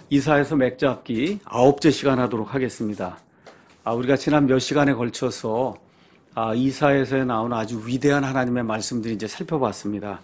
이사야서 맥잡기 9째 시간 하도록 하겠습니다. 우리가 지난 몇 시간에 걸쳐서 이사야서에 나오는 아주 위대한 하나님의 말씀들을 이제 살펴봤습니다.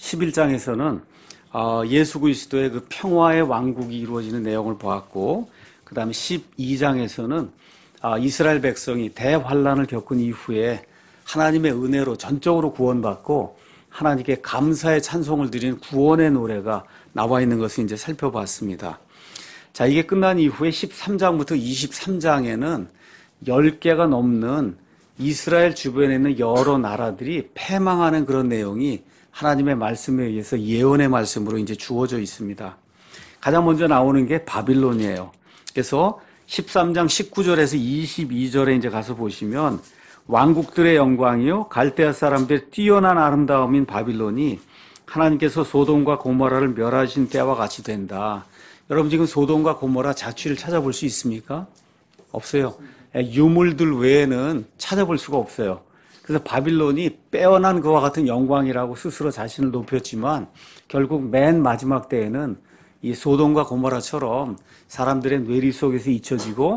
11장에서는 예수 그리스도의 그 평화의 왕국이 이루어지는 내용을 보았고, 그 다음에 12장에서는 이스라엘 백성이 대환란을 겪은 이후에 하나님의 은혜로 전적으로 구원받고 하나님께 감사의 찬송을 드리는 구원의 노래가 나와 있는 것을 이제 살펴봤습니다. 자, 이게 끝난 이후에 13장부터 23장에는 10개가 넘는 이스라엘 주변에 있는 여러 나라들이 패망하는 그런 내용이 하나님의 말씀에 의해서 예언의 말씀으로 이제 주어져 있습니다. 가장 먼저 나오는 게 바빌론이에요. 그래서 13장 19절에서 22절에 이제 가서 보시면 왕국들의 영광이요 갈대아 사람들의 뛰어난 아름다움인 바빌론이 하나님께서 소돔과 고모라를 멸하신 때와 같이 된다. 여러분 지금 소돔과 고모라 자취를 찾아볼 수 있습니까? 없어요. 유물들 외에는 찾아볼 수가 없어요. 그래서 바빌론이 빼어난 그와 같은 영광이라고 스스로 자신을 높였지만 결국 맨 마지막 때에는 이 소돔과 고모라처럼 사람들의 뇌리 속에서 잊혀지고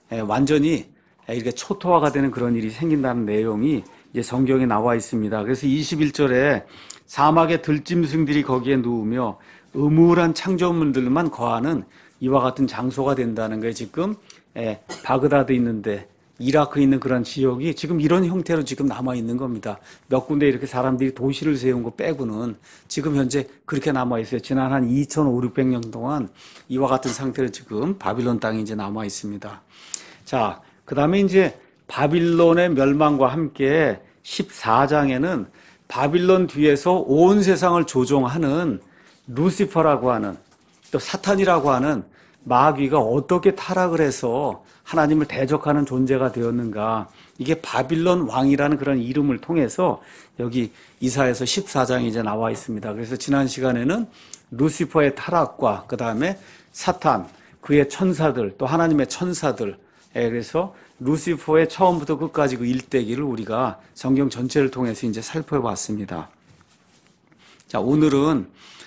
완전히 이렇게 초토화가 되는 그런 일이 생긴다는 내용이 이제 성경에 나와 있습니다. 그래서 21절에 사막의 들짐승들이 거기에 누우며 음울한 창조물들만 거하는 이와 같은 장소가 된다는 거예요. 지금 바그다드 있는데 이라크 있는 그런 지역이 지금 이런 형태로 지금 남아 있는 겁니다. 몇 군데 이렇게 사람들이 도시를 세운 거 빼고는 지금 현재 그렇게 남아 있어요. 지난 한 2,500, 600년 동안 이와 같은 상태로 지금 바빌론 땅이 이제 남아 있습니다. 자, 그 다음에 이제 바빌론의 멸망과 함께 14장에는 바빌론 뒤에서 온 세상을 조종하는 루시퍼라고 하는 또 사탄이라고 하는 마귀가 어떻게 타락을 해서 하나님을 대적하는 존재가 되었는가. 이게 바빌론 왕이라는 그런 이름을 통해서 여기 이사야서 14장에 이제 나와 있습니다. 그래서 지난 시간에는 루시퍼의 타락과 그 다음에 사탄, 그의 천사들, 또 하나님의 천사들, 그래서 루시퍼의 처음부터 끝까지 그 일대기를 우리가 성경 전체를 통해서 이제 살펴봤습니다. 자, 오늘은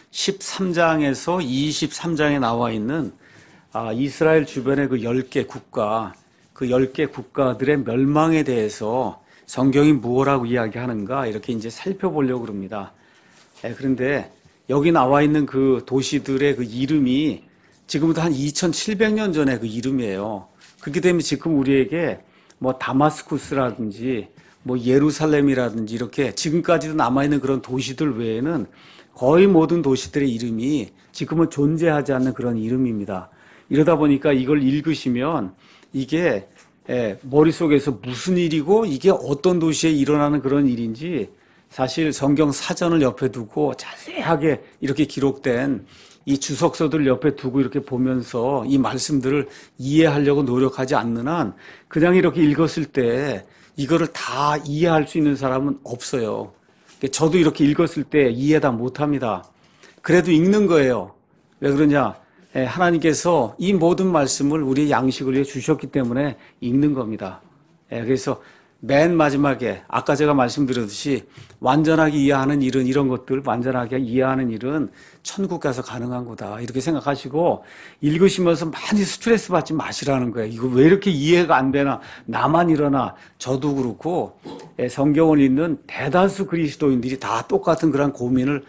13장에서 23장에 나와 있는 이스라엘 주변의 그 10개 국가, 그 10개 국가들의 멸망에 대해서 성경이 무엇라고 이야기하는가 이렇게 이제 살펴보려고 합니다. 그런데 여기 나와 있는 그 도시들의 그 이름이 지금부터 한 2700년 전의 그 이름이에요. 그렇기 때문에 지금 우리에게 뭐 다마스쿠스라든지 뭐 예루살렘이라든지 이렇게 지금까지도 남아있는 그런 도시들 외에는 거의 모든 도시들의 이름이 지금은 존재하지 않는 그런 이름입니다. 이러다 보니까 이걸 읽으시면 이게 머릿속에서 무슨 일이고 이게 어떤 도시에 일어나는 그런 일인지 사실 성경 사전을 옆에 두고 자세하게 이렇게 기록된 이 주석서들을 옆에 두고 이렇게 보면서 이 말씀들을 이해하려고 노력하지 않는 한 그냥 이렇게 읽었을 때 이거를 다 이해할 수 있는 사람은 없어요. 저도 이렇게 읽었을 때 이해 다 못합니다. 그래도 읽는 거예요. 왜 그러냐? 하나님께서 이 모든 말씀을 우리의 양식을 위해 주셨기 때문에 읽는 겁니다. 그래서 맨 마지막에 아까 제가 말씀드렸듯이 완전하게 이해하는 일은 이런 것들 완전하게 이해하는 일은 천국 가서 가능한 거다 이렇게 생각하시고 읽으시면서 많이 스트레스 받지 마시라는 거예요. 이거 왜 이렇게 이해가 안 되나, 나만 이러나. 저도 그렇고 성경을 읽는 대다수 그리스도인들이 다 똑같은 그런 고민을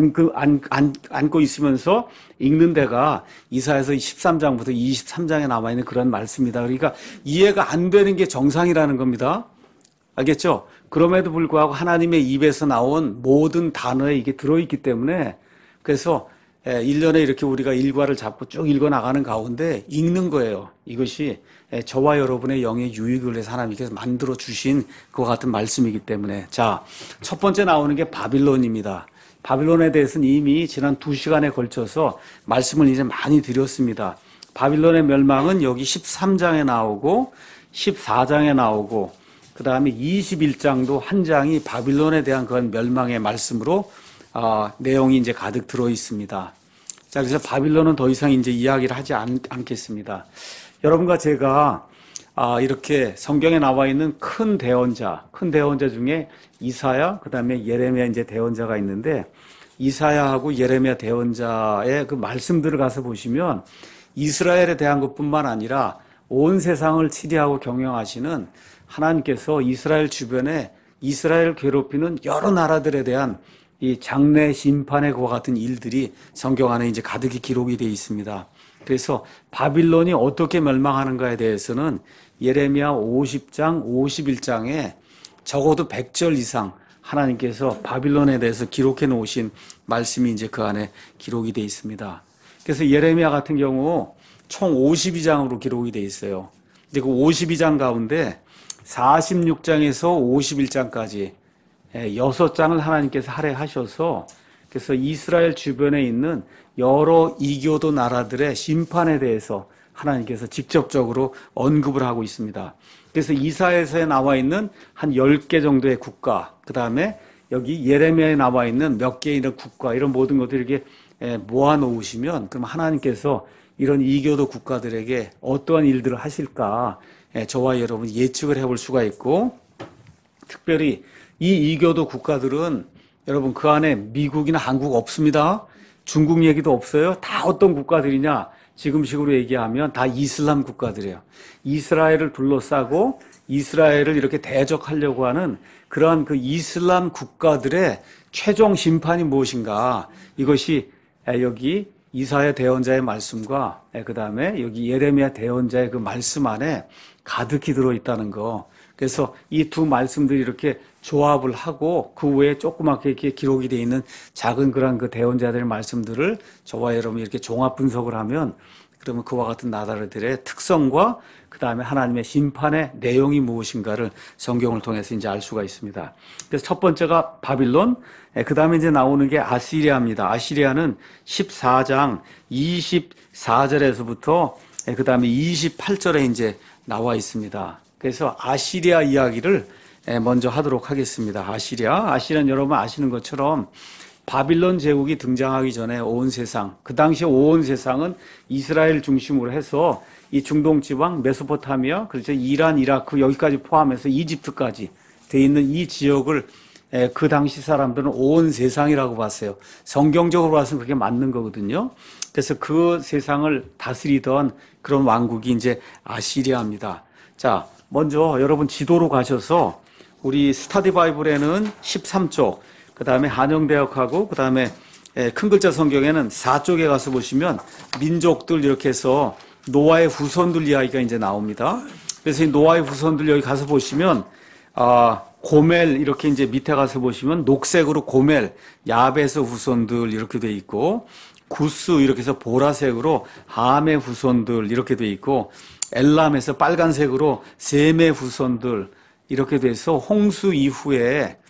안고 있으면서 읽는 데가 이사야서 13장부터 23장에 남아있는 그런 말씀이다. 그러니까 이해가 안 되는 게 정상이라는 겁니다. 알겠죠? 그럼에도 불구하고 하나님의 입에서 나온 모든 단어에 이게 들어있기 때문에 그래서 1년에 이렇게 우리가 일과를 잡고 쭉 읽어나가는 가운데 읽는 거예요. 이것이 저와 여러분의 영의 유익을 위해서 하나님께서 만들어 주신 그와 같은 말씀이기 때문에. 자, 첫 번째 나오는 게 바빌론입니다. 바빌론에 대해서는 이미 지난 2시간에 걸쳐서 말씀을 이제 많이 드렸습니다. 바빌론의 멸망은 여기 13장에 나오고 14장에 나오고 그 다음에 21장도 한 장이 바빌론에 대한 그런 멸망의 말씀으로 내용이 이제 가득 들어 있습니다. 자, 그래서 바빌론은 더 이상 이제 이야기를 하지 않겠습니다. 여러분과 제가 이렇게 성경에 나와 있는 큰 대언자 중에 이사야, 그 다음에 예레미야 이제 대언자가 있는데 이사야하고 예레미야 대언자의 그 말씀들을 가서 보시면 이스라엘에 대한 것뿐만 아니라 온 세상을 치리하고 경영하시는 하나님께서 이스라엘 주변에 이스라엘을 괴롭히는 여러 나라들에 대한 이 장래 심판의 그와 같은 일들이 성경 안에 이제 가득히 기록이 되어 있습니다. 그래서 바빌론이 어떻게 멸망하는가에 대해서는 예레미야 50장, 51장에 적어도 100절 이상 하나님께서 바빌론에 대해서 기록해 놓으신 말씀이 이제 그 안에 기록이 되어 있습니다. 그래서 예레미야 같은 경우 총 52장으로 기록이 되어 있어요. 근데 그 52장 가운데 46장에서 51장까지 6장을 하나님께서 할애하셔서 그래서 이스라엘 주변에 있는 여러 이교도 나라들의 심판에 대해서 하나님께서 직접적으로 언급을 하고 있습니다. 그래서 이사야서에 나와 있는 한 10개 정도의 국가, 그 다음에 여기 예레미야에 나와 있는 몇 개의 이런 국가, 이런 모든 것들을 이렇게 모아놓으시면 그럼 하나님께서 이런 이교도 국가들에게 어떠한 일들을 하실까 저와 여러분 예측을 해볼 수가 있고, 특별히 이 이교도 국가들은 여러분 그 안에 미국이나 한국 없습니다. 중국 얘기도 없어요. 다 어떤 국가들이냐? 지금식으로 얘기하면 다 이슬람 국가들이에요. 이스라엘을 둘러싸고 이스라엘을 이렇게 대적하려고 하는 그러한 그 이슬람 국가들의 최종 심판이 무엇인가? 이것이 여기 이사야 대언자의 말씀과 그 다음에 여기 예레미야 대언자의 그 말씀 안에 가득히 들어있다는 거. 그래서 이 두 말씀들이 이렇게 조합을 하고 그 외에 조그맣게 이렇게 기록이 되어 있는 작은 그런 그 대언자들의 말씀들을 저와 여러분이 이렇게 종합 분석을 하면 그러면 그와 같은 나라들의 특성과 그 다음에 하나님의 심판의 내용이 무엇인가를 성경을 통해서 이제 알 수가 있습니다. 그래서 첫 번째가 바빌론, 그 다음에 이제 나오는 게 아시리아입니다. 아시리아는 14장 24절에서부터 그 다음에 28절에 이제 나와 있습니다. 그래서 아시리아 이야기를 먼저 하도록 하겠습니다. 아시리아는 여러분 아시는 것처럼 바빌론 제국이 등장하기 전에 온 세상, 그 당시 온 세상은 이스라엘 중심으로 해서 이 중동 지방, 메소포타미아, 그렇죠, 이란, 이라크 여기까지 포함해서 이집트까지 돼 있는 이 지역을 그 당시 사람들은 온 세상이라고 봤어요. 성경적으로 봐서는 그게 맞는 거거든요. 그래서 그 세상을 다스리던 그런 왕국이 이제 아시리아입니다. 자, 먼저 여러분 지도로 가셔서 우리 스터디 바이블에는 13쪽, 그 다음에 한영대역하고 그 다음에 큰 글자 성경에는 4쪽에 가서 보시면 민족들 이렇게 해서 노아의 후손들 이야기가 이제 나옵니다. 그래서 이 노아의 후손들 여기 가서 보시면 고멜 이렇게 이제 밑에 가서 보시면 녹색으로 고멜, 야벳의 후손들 이렇게 돼 있고, 구스 이렇게 해서 보라색으로 함의 후손들 이렇게 돼 있고, 엘람에서 빨간색으로 셈의 후손들 이렇게 돼서 홍수 이후에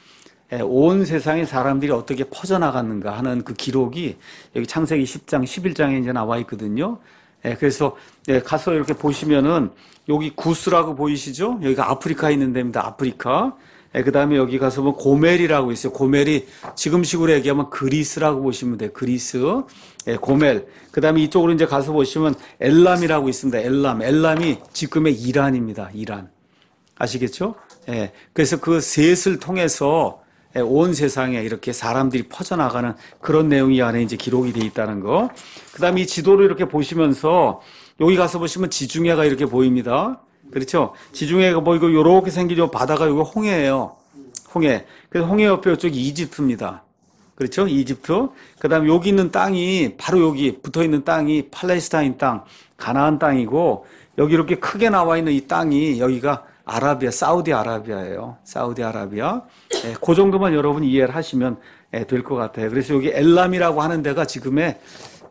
온 세상의 사람들이 어떻게 퍼져나갔는가 하는 그 기록이 여기 창세기 10장, 11장에 이제 나와 있거든요. 그래서 가서 이렇게 보시면은 여기 구스라고 보이시죠? 여기가 아프리카에 있는 데입니다. 아프리카. 그 다음에 여기 가서 보면 고멜이라고 있어요. 고멜이 지금식으로 얘기하면 그리스라고 보시면 돼요. 그리스. 고멜. 그 다음에 이쪽으로 이제 가서 보시면 엘람이라고 있습니다. 엘람이 지금의 이란입니다. 이란. 아시겠죠? 그래서 그 셋을 통해서 온 세상에 이렇게 사람들이 퍼져나가는 그런 내용이 안에 이제 기록이 되어 있다는 거. 그 다음에 이 지도를 이렇게 보시면서 여기 가서 보시면 지중해가 이렇게 보입니다. 그렇죠? 지중해가 보이고 요렇게 생긴 요 바다가 여기 홍해예요. 홍해. 그래서 홍해 옆에 이쪽이 이집트입니다. 그렇죠? 이집트. 그 다음에 여기 있는 땅이 바로 여기 붙어 있는 땅이 팔레스타인 땅, 가나안 땅이고, 여기 이렇게 크게 나와 있는 이 땅이 여기가 아라비아, 사우디아라비아예요. 사우디아라비아. 그 정도만 여러분이 이해를 하시면 될 것 같아요. 그래서 여기 엘람이라고 하는 데가 지금의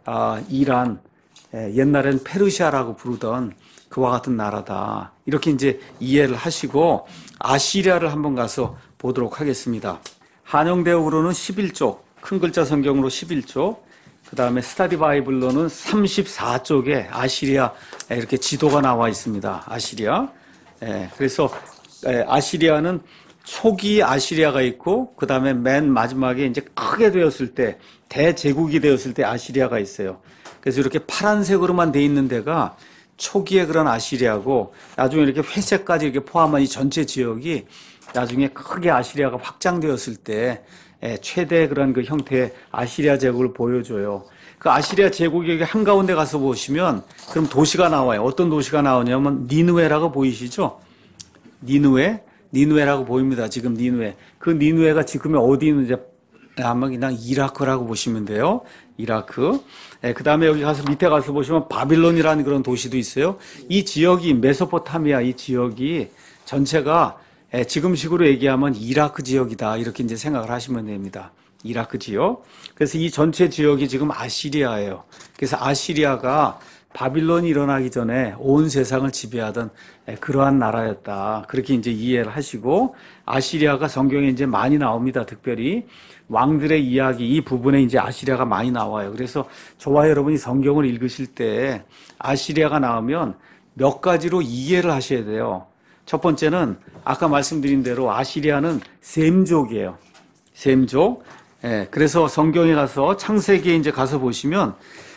이란, 옛날엔 페르시아라고 부르던 그와 같은 나라다. 이렇게 이제 이해를 하시고 아시리아를 한번 가서 보도록 하겠습니다. 한영대역으로는 11쪽, 큰 글자 성경으로 11쪽, 그 다음에 스터디 바이블로는 34쪽에 아시리아 이렇게 지도가 나와 있습니다. 아시리아. 그래서 아시리아는 초기 아시리아가 있고 그 다음에 맨 마지막에 이제 크게 되었을 때 대제국이 되었을 때 아시리아가 있어요. 그래서 이렇게 파란색으로만 돼 있는 데가 초기의 그런 아시리아고 나중에 이렇게 회색까지 이렇게 포함한 이 전체 지역이 나중에 크게 아시리아가 확장되었을 때 최대 그런 그 형태의 아시리아 제국을 보여줘요. 그 아시리아 제국의 한가운데 가서 보시면 그럼 도시가 나와요. 어떤 도시가 나오냐면 니느웨라고 보이시죠? 니느웨라고 보입니다. 지금 니느웨. 그 니느웨가 지금이 어디 있는지 아마 그냥 이라크라고 보시면 돼요. 이라크. 그 다음에 여기 가서 밑에 가서 보시면 바빌론이라는 그런 도시도 있어요. 이 지역이 메소포타미아 이 지역이 전체가 지금식으로 얘기하면 이라크 지역이다. 이렇게 이제 생각을 하시면 됩니다. 이라크 지역. 그래서 이 전체 지역이 지금 아시리아예요. 그래서 아시리아가 바빌론이 일어나기 전에 온 세상을 지배하던 그러한 나라였다. 그렇게 이제 이해를 하시고 아시리아가 성경에 이제 많이 나옵니다. 특별히 왕들의 이야기 이 부분에 이제 아시리아가 많이 나와요. 그래서 저와 여러분이 성경을 읽으실 때 아시리아가 나오면 몇 가지로 이해를 하셔야 돼요. 첫 번째는 아까 말씀드린 대로 아시리아는 셈족이에요. 셈족. 그래서 성경에 가서 창세기에 이제 가서 보시면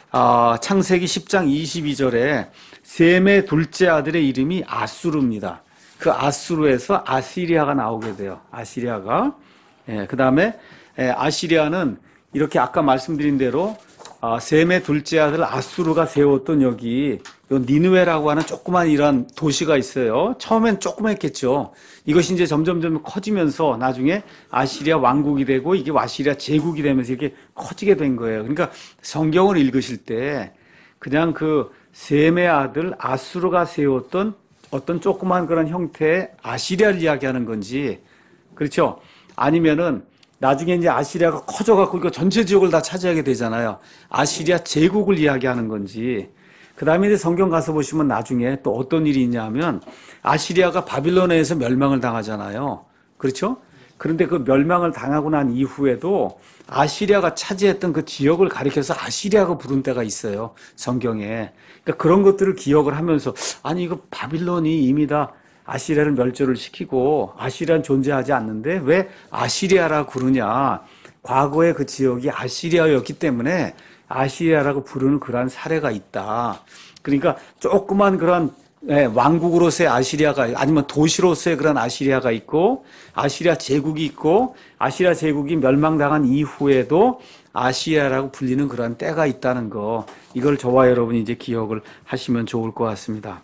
창세기 10장 22절에 셈의 둘째 아들의 이름이 아수르입니다. 그 아수르에서 아시리아가 나오게 돼요. 아시리아가. 그 다음에 아시리아는 이렇게 아까 말씀드린 대로 셈의 둘째 아들 아수르가 세웠던 여기 요 니느웨라고 하는 조그만 이런 도시가 있어요. 처음엔 조그맣겠죠. 이것이 이제 점점 커지면서 나중에 아시리아 왕국이 되고 이게 아시리아 제국이 되면서 이렇게 커지게 된 거예요. 그러니까 성경을 읽으실 때 그냥 그 셈의 아들 아수르가 세웠던 어떤 조그만 그런 형태의 아시리아를 이야기하는 건지, 그렇죠? 아니면은 나중에 이제 아시리아가 커져갖고 이거 전체 지역을 다 차지하게 되잖아요. 아시리아 제국을 이야기하는 건지. 그 다음에 이제 성경 가서 보시면 나중에 또 어떤 일이 있냐면 아시리아가 바빌론에 의해서 멸망을 당하잖아요. 그렇죠? 그런데 그 멸망을 당하고 난 이후에도 아시리아가 차지했던 그 지역을 가리켜서 아시리아가 부른 때가 있어요. 성경에. 그러니까 그런 것들을 기억을 하면서 아니 이거 바빌론이 이미 다 아시리아를 멸절을 시키고 아시리아는 존재하지 않는데 왜 아시리아라고 부르냐. 과거의 그 지역이 아시리아였기 때문에 아시리아라고 부르는 그러한 사례가 있다. 그러니까 조그만 그런 왕국으로서의 아시리아가 아니면 도시로서의 그런 아시리아가 있고 아시리아 제국이 있고 아시리아 제국이 멸망당한 이후에도 아시리아라고 불리는 그런 때가 있다는 거, 이걸 저와 여러분이 이제 기억을 하시면 좋을 것 같습니다.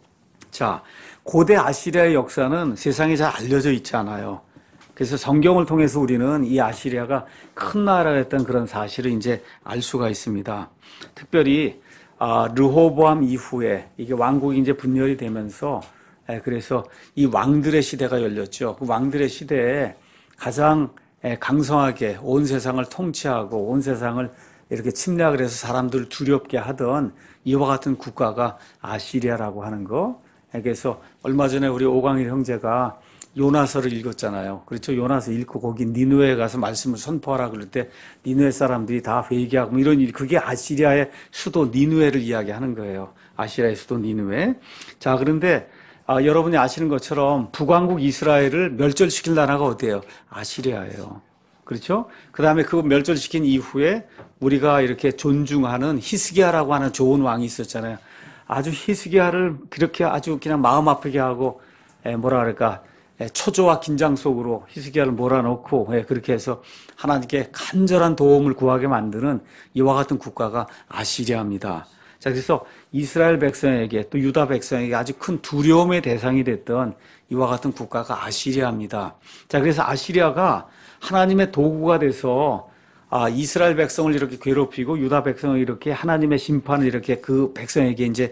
자, 고대 아시리아의 역사는 세상에 잘 알려져 있지 않아요. 그래서 성경을 통해서 우리는 이 아시리아가 큰 나라였던 그런 사실을 이제 알 수가 있습니다. 특별히 르호보암 이후에 이게 왕국이 이제 분열이 되면서 그래서 이 왕들의 시대가 열렸죠. 그 왕들의 시대에 가장 강성하게 온 세상을 통치하고 온 세상을 이렇게 침략을 해서 사람들을 두렵게 하던 이와 같은 국가가 아시리아라고 하는 거. 그래서 얼마 전에 우리 오광일 형제가 요나서를 읽었잖아요. 그렇죠. 요나서 읽고 거기 니느웨에 가서 말씀을 선포하라 그럴 때 니느웨 사람들이 다 회개하고 이런 일, 그게 아시리아의 수도 니느웨를 이야기하는 거예요. 아시리아의 수도 니느웨. 자, 그런데 여러분이 아시는 것처럼 북왕국 이스라엘을 멸절시킨 나라가 어디예요? 아시리아예요. 그렇죠? 그 다음에 그 멸절시킨 이후에 우리가 이렇게 존중하는 히스기야라고 하는 좋은 왕이 있었잖아요. 아주 히스기야를 그렇게 아주 그냥 마음 아프게 하고 뭐라 그럴까, 초조와 긴장 속으로 히스기야를 몰아넣고 그렇게 해서 하나님께 간절한 도움을 구하게 만드는 이와 같은 국가가 아시리아입니다. 자, 그래서 이스라엘 백성에게 또 유다 백성에게 아주 큰 두려움의 대상이 됐던 이와 같은 국가가 아시리아입니다. 자, 그래서 아시리아가 하나님의 도구가 돼서 이스라엘 백성을 이렇게 괴롭히고 유다 백성을 이렇게 하나님의 심판을 이렇게 그 백성에게 이제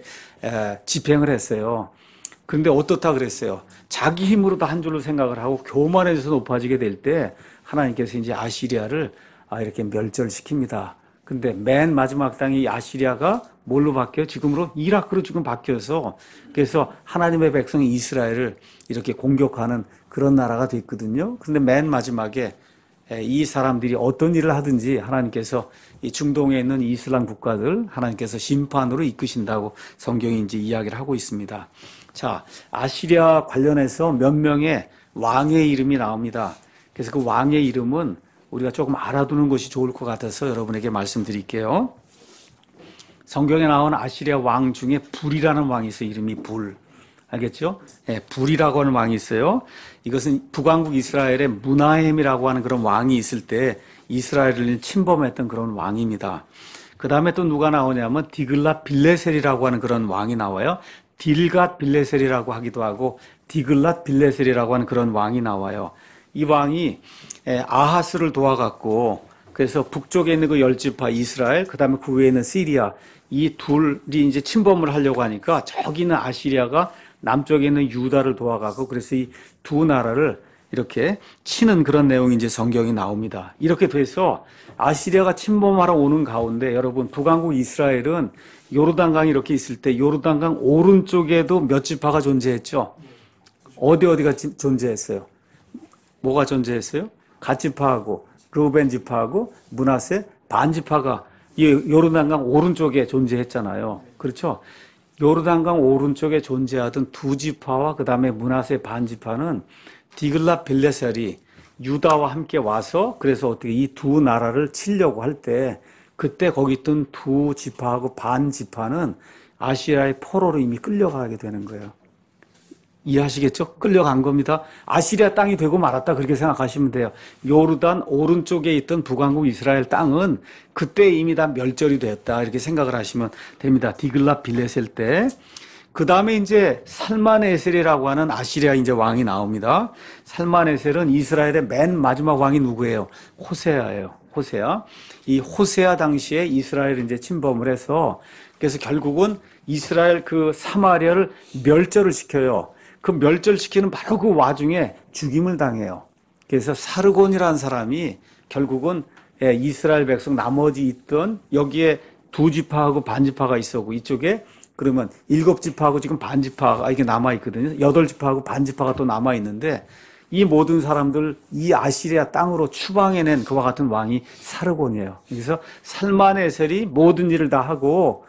집행을 했어요. 그런데 어떻다 그랬어요? 자기 힘으로 다 한 줄로 생각을 하고 교만해져서 높아지게 될 때 하나님께서 이제 아시리아를 이렇게 멸절시킵니다. 근데 맨 마지막 땅이 아시리아가 뭘로 바뀌어요? 지금으로 이라크로 지금 바뀌어서 그래서 하나님의 백성 이스라엘을 이렇게 공격하는 그런 나라가 됐거든요. 근데 맨 마지막에 이 사람들이 어떤 일을 하든지 하나님께서 이 중동에 있는 이슬람 국가들 하나님께서 심판으로 이끄신다고 성경이 이제 이야기를 하고 있습니다. 자, 아시리아 관련해서 몇 명의 왕의 이름이 나옵니다. 그래서 그 왕의 이름은 우리가 조금 알아두는 것이 좋을 것 같아서 여러분에게 말씀드릴게요. 성경에 나온 아시리아 왕 중에 불이라는 왕이 있어요. 이름이 불. 알겠죠? 예, 불이라고 하는 왕이 있어요. 이것은 북왕국 이스라엘에 무나헴이라고 하는 그런 왕이 있을 때 이스라엘을 침범했던 그런 왕입니다. 그 다음에 또 누가 나오냐면 디글랏 빌레셀이라고 하는 그런 왕이 나와요. 딜갓 빌레셀이라고 하기도 하고 디글랏 빌레셀이라고 하는 그런 왕이 나와요. 이 왕이 아하스를 도와갖고 그래서 북쪽에 있는 그 열지파 이스라엘, 그 다음에 그 위에 있는 시리아, 이 둘이 이제 침범을 하려고 하니까 저기 있는 아시리아가 남쪽에 있는 유다를 도와가고 그래서 이 두 나라를 이렇게 치는 그런 내용이 이제 성경이 나옵니다. 이렇게 돼서 아시리아가 침범하러 오는 가운데 여러분 북왕국 이스라엘은 요르단강이 이렇게 있을 때 요르단강 오른쪽에도 몇 지파가 존재했죠. 어디가 존재했어요? 뭐가 존재했어요? 갓 지파하고 르우벤 지파하고 므낫세 반 지파가 이 요르단강 오른쪽에 존재했잖아요. 그렇죠? 요르단강 오른쪽에 존재하던 두 지파와 그 다음에 므낫세 반 지파는 디글랏 빌레셀이 유다와 함께 와서 그래서 어떻게 이 두 나라를 치려고 할 때 그때 거기 있던 두 지파하고 반 지파는 아시리아의 포로로 이미 끌려가게 되는 거예요. 이해하시겠죠? 끌려간 겁니다. 아시리아 땅이 되고 말았다 그렇게 생각하시면 돼요. 요르단 오른쪽에 있던 북왕국 이스라엘 땅은 그때 이미 다 멸절이 되었다 이렇게 생각을 하시면 됩니다. 디글랏 빌레셀 때. 그 다음에 이제 살만에셀이라고 하는 아시리아 이제 왕이 나옵니다. 살만에셀은 이스라엘의 맨 마지막 왕이 누구예요? 호세아예요. 호세아. 이 호세아 당시에 이스라엘을 이제 침범을 해서 그래서 결국은 이스라엘 그 사마리아를 멸절을 시켜요. 그 멸절시키는 바로 그 와중에 죽임을 당해요. 그래서 사르곤이라는 사람이 결국은 이스라엘 백성 나머지 있던 여기에 두 지파하고 반 지파가 있었고 이쪽에 그러면 7지파하고 지금 반 지파가 이게 남아 있거든요. 8지파하고 반 지파가 또 남아 있는데 이 모든 사람들 이 아시리아 땅으로 추방해낸 그와 같은 왕이 사르곤이에요. 그래서 살만에셀이 모든 일을 다 하고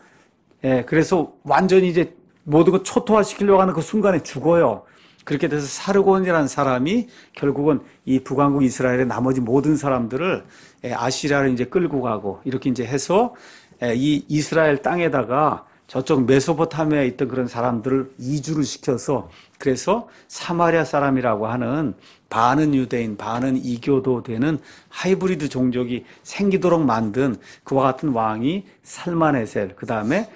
그래서 완전히 이제 모든 걸 초토화시키려고 하는 그 순간에 죽어요. 그렇게 돼서 사르곤이라는 사람이 결국은 이 북왕국 이스라엘의 나머지 모든 사람들을 아시리아를 이제 끌고 가고 이렇게 이제 해서 이 이스라엘 땅에다가 저쪽 메소포타미아에 있던 그런 사람들을 이주를 시켜서 그래서 사마리아 사람이라고 하는 반은 유대인, 반은 이교도 되는 하이브리드 종족이 생기도록 만든 그와 같은 왕이 살만에셀, 그 다음에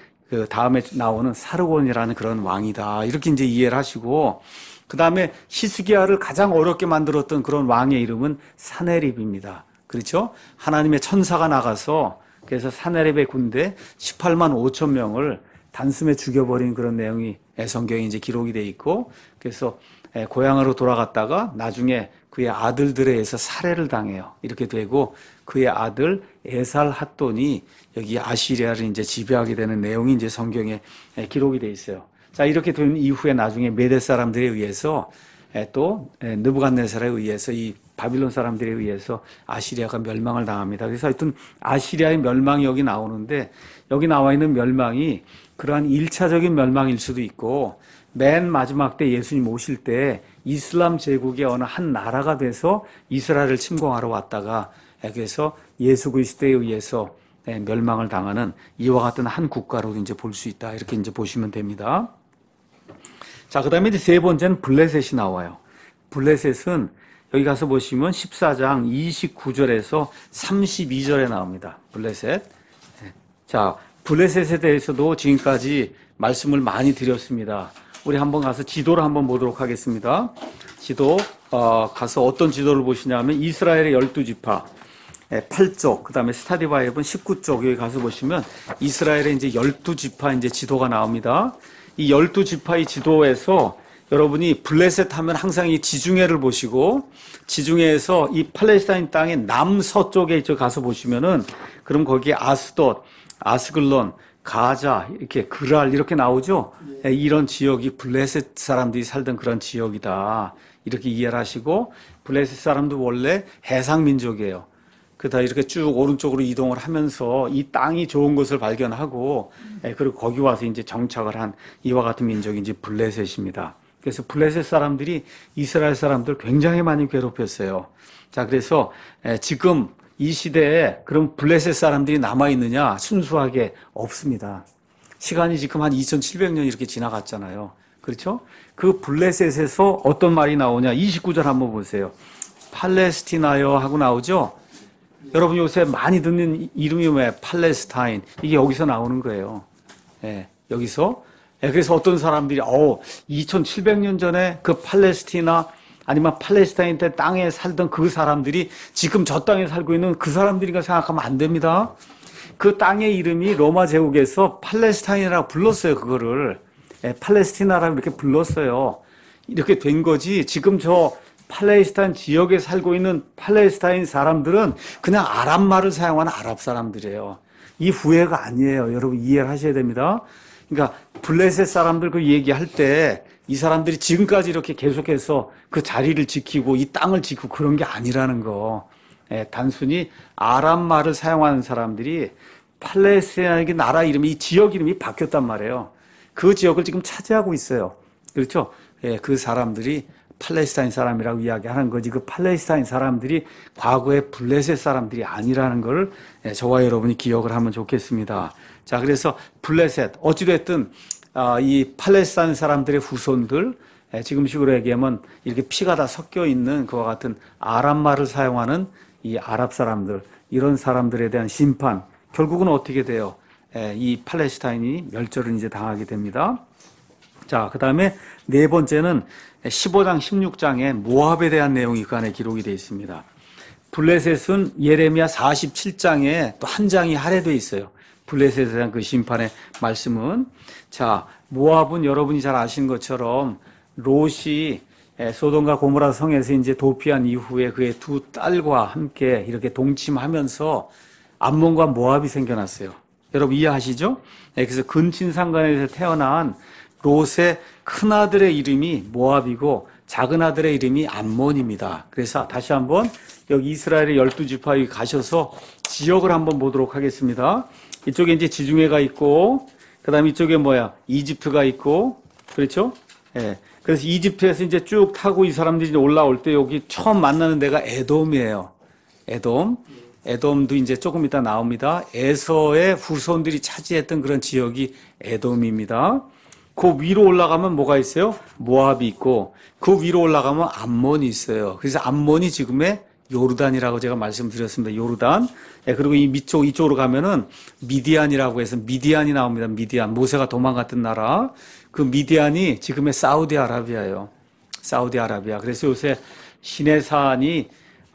나오는 사르곤이라는 그런 왕이다. 이렇게 이제 이해를 하시고, 그 다음에 히스기야를 가장 어렵게 만들었던 그런 왕의 이름은 사네립입니다. 그렇죠? 하나님의 천사가 나가서 그래서 사네립의 군대 18만 5천 명을 단숨에 죽여버린 그런 내용이 성경에 이제 기록이 돼 있고, 그래서 고향으로 돌아갔다가 나중에 그의 아들들에 의해서 살해를 당해요. 이렇게 되고 그의 아들 에살 핫돈이 여기 아시리아를 이제 지배하게 되는 내용이 이제 성경에 기록이 돼 있어요. 자, 이렇게 된 이후에 나중에 메대 사람들에 의해서 또 느부갓네살에 의해서 이 바빌론 사람들에 의해서 아시리아가 멸망을 당합니다. 그래서 하여튼 아시리아의 멸망이 여기 나오는데 여기 나와 있는 멸망이 그러한 1차적인 멸망일 수도 있고 맨 마지막 때 예수님 오실 때 이슬람 제국의 어느 한 나라가 돼서 이스라엘을 침공하러 왔다가 그래서 예수 그리스도에 의해서 멸망을 당하는 이와 같은 한 국가로 이제 볼 수 있다. 이렇게 이제 보시면 됩니다. 자, 그 다음에 이제 세 번째는 블레셋이 나와요. 블레셋은 여기 가서 보시면 14장 29절에서 32절에 나옵니다. 블레셋. 자, 블레셋에 대해서도 지금까지 말씀을 많이 드렸습니다. 우리 한번 가서 지도를 한번 보도록 하겠습니다. 지도, 가서 어떤 지도를 보시냐면 이스라엘의 12지파, 8쪽, 그 다음에 스타디 바이블은 19쪽, 여기 가서 보시면 이스라엘의 이제 12지파 이제 지도가 나옵니다. 이 12지파의 지도에서 여러분이 블레셋 하면 항상 이 지중해를 보시고 지중해에서 이 팔레스타인 땅의 남서쪽에 이쪽 가서 보시면은 그럼 거기에 아스돗, 아스글론, 가자, 이렇게 그랄 이렇게 나오죠. 이런 지역이 블레셋 사람들이 살던 그런 지역이다. 이렇게 이해를 하시고 블레셋 사람도 원래 해상 민족이에요. 그다 이렇게 쭉 오른쪽으로 이동을 하면서 이 땅이 좋은 것을 발견하고 그리고 거기 와서 이제 정착을 한 이와 같은 민족이 이제 블레셋입니다. 그래서 블레셋 사람들이 이스라엘 사람들 굉장히 많이 괴롭혔어요. 자, 그래서 지금 이 시대에 그럼 블레셋 사람들이 남아있느냐? 순수하게 없습니다. 시간이 지금 한 2700년 이렇게 지나갔잖아요. 그렇죠? 그 블레셋에서 어떤 말이 나오냐? 29절 한번 보세요. 팔레스티나여 하고 나오죠? 여러분 요새 많이 듣는 이름이 왜 팔레스타인. 이게 여기서 나오는 거예요. 예, 여기서. 예, 그래서 어떤 사람들이, 2700년 전에 그 팔레스티나 아니면 팔레스타인 때 땅에 살던 그 사람들이 지금 저 땅에 살고 있는 그 사람들이가 생각하면 안 됩니다. 그 땅의 이름이 로마 제국에서 팔레스타인이라고 불렀어요, 그거를. 예, 팔레스티나라고 이렇게 불렀어요. 이렇게 된 거지. 지금 저 팔레스타인 지역에 살고 있는 팔레스타인 사람들은 그냥 아랍말을 사용하는 아랍 사람들이에요. 이 후회가 아니에요. 여러분 이해를 하셔야 됩니다. 그러니까 블레셋 사람들 그 얘기할 때 이 사람들이 지금까지 이렇게 계속해서 그 자리를 지키고 이 땅을 지키고 그런 게 아니라는 거. 예, 단순히 아랍말을 사용하는 사람들이 팔레스타인의 나라 이름이, 이 지역 이름이 바뀌었단 말이에요. 그 지역을 지금 차지하고 있어요. 그렇죠? 예, 그 사람들이 팔레스타인 사람이라고 이야기하는 거지. 그 팔레스타인 사람들이 과거의 블레셋 사람들이 아니라는 걸 저와 여러분이 기억을 하면 좋겠습니다. 자, 그래서 블레셋 어찌됐든 이 팔레스타인 사람들의 후손들, 지금식으로 얘기하면 이렇게 피가 다 섞여 있는 그와 같은 아랍말을 사용하는 이 아랍 사람들, 이런 사람들에 대한 심판, 결국은 어떻게 돼요? 이 팔레스타인이 멸절을 이제 당하게 됩니다. 자, 그 다음에 네 번째는 15장, 16장에 모압에 대한 내용이 그 안에 기록이 되어 있습니다. 블레셋은 예레미야 47장에 또 한 장이 할애되어 있어요. 블레셋에 대한 그 심판의 말씀은. 자, 모압은 여러분이 잘 아시는 것처럼 롯이 소돔과 고모라 성에서 이제 도피한 이후에 그의 두 딸과 함께 이렇게 동침하면서 암몬과 모압이 생겨났어요. 여러분 이해하시죠? 그래서 근친상간에서 태어난 롯의 큰아들의 이름이 모압이고 작은 아들의 이름이 암몬입니다. 그래서 다시 한번 여기 이스라엘의 12지파에 가셔서 지역을 한번 보도록 하겠습니다. 이쪽에 이제 지중해가 있고, 그 다음에 이쪽에 이집트가 있고, 그렇죠? 예. 그래서 이집트에서 이제 쭉 타고 이 사람들이 이제 올라올 때 여기 처음 만나는 데가 에돔이에요. 에돔. 에돔도 이제 조금 이따 나옵니다. 에서의 후손들이 차지했던 그런 지역이 에돔입니다. 그 위로 올라가면 뭐가 있어요? 모압이 있고, 그 위로 올라가면 암몬이 있어요. 그래서 암몬이 지금의 요르단이라고 제가 말씀드렸습니다. 요르단. 예, 그리고 이쪽으로 가면은 미디안이라고 해서 미디안이 나옵니다. 미디안. 모세가 도망갔던 나라. 그 미디안이 지금의 사우디아라비아예요. 사우디아라비아. 그래서 요새 시내산이,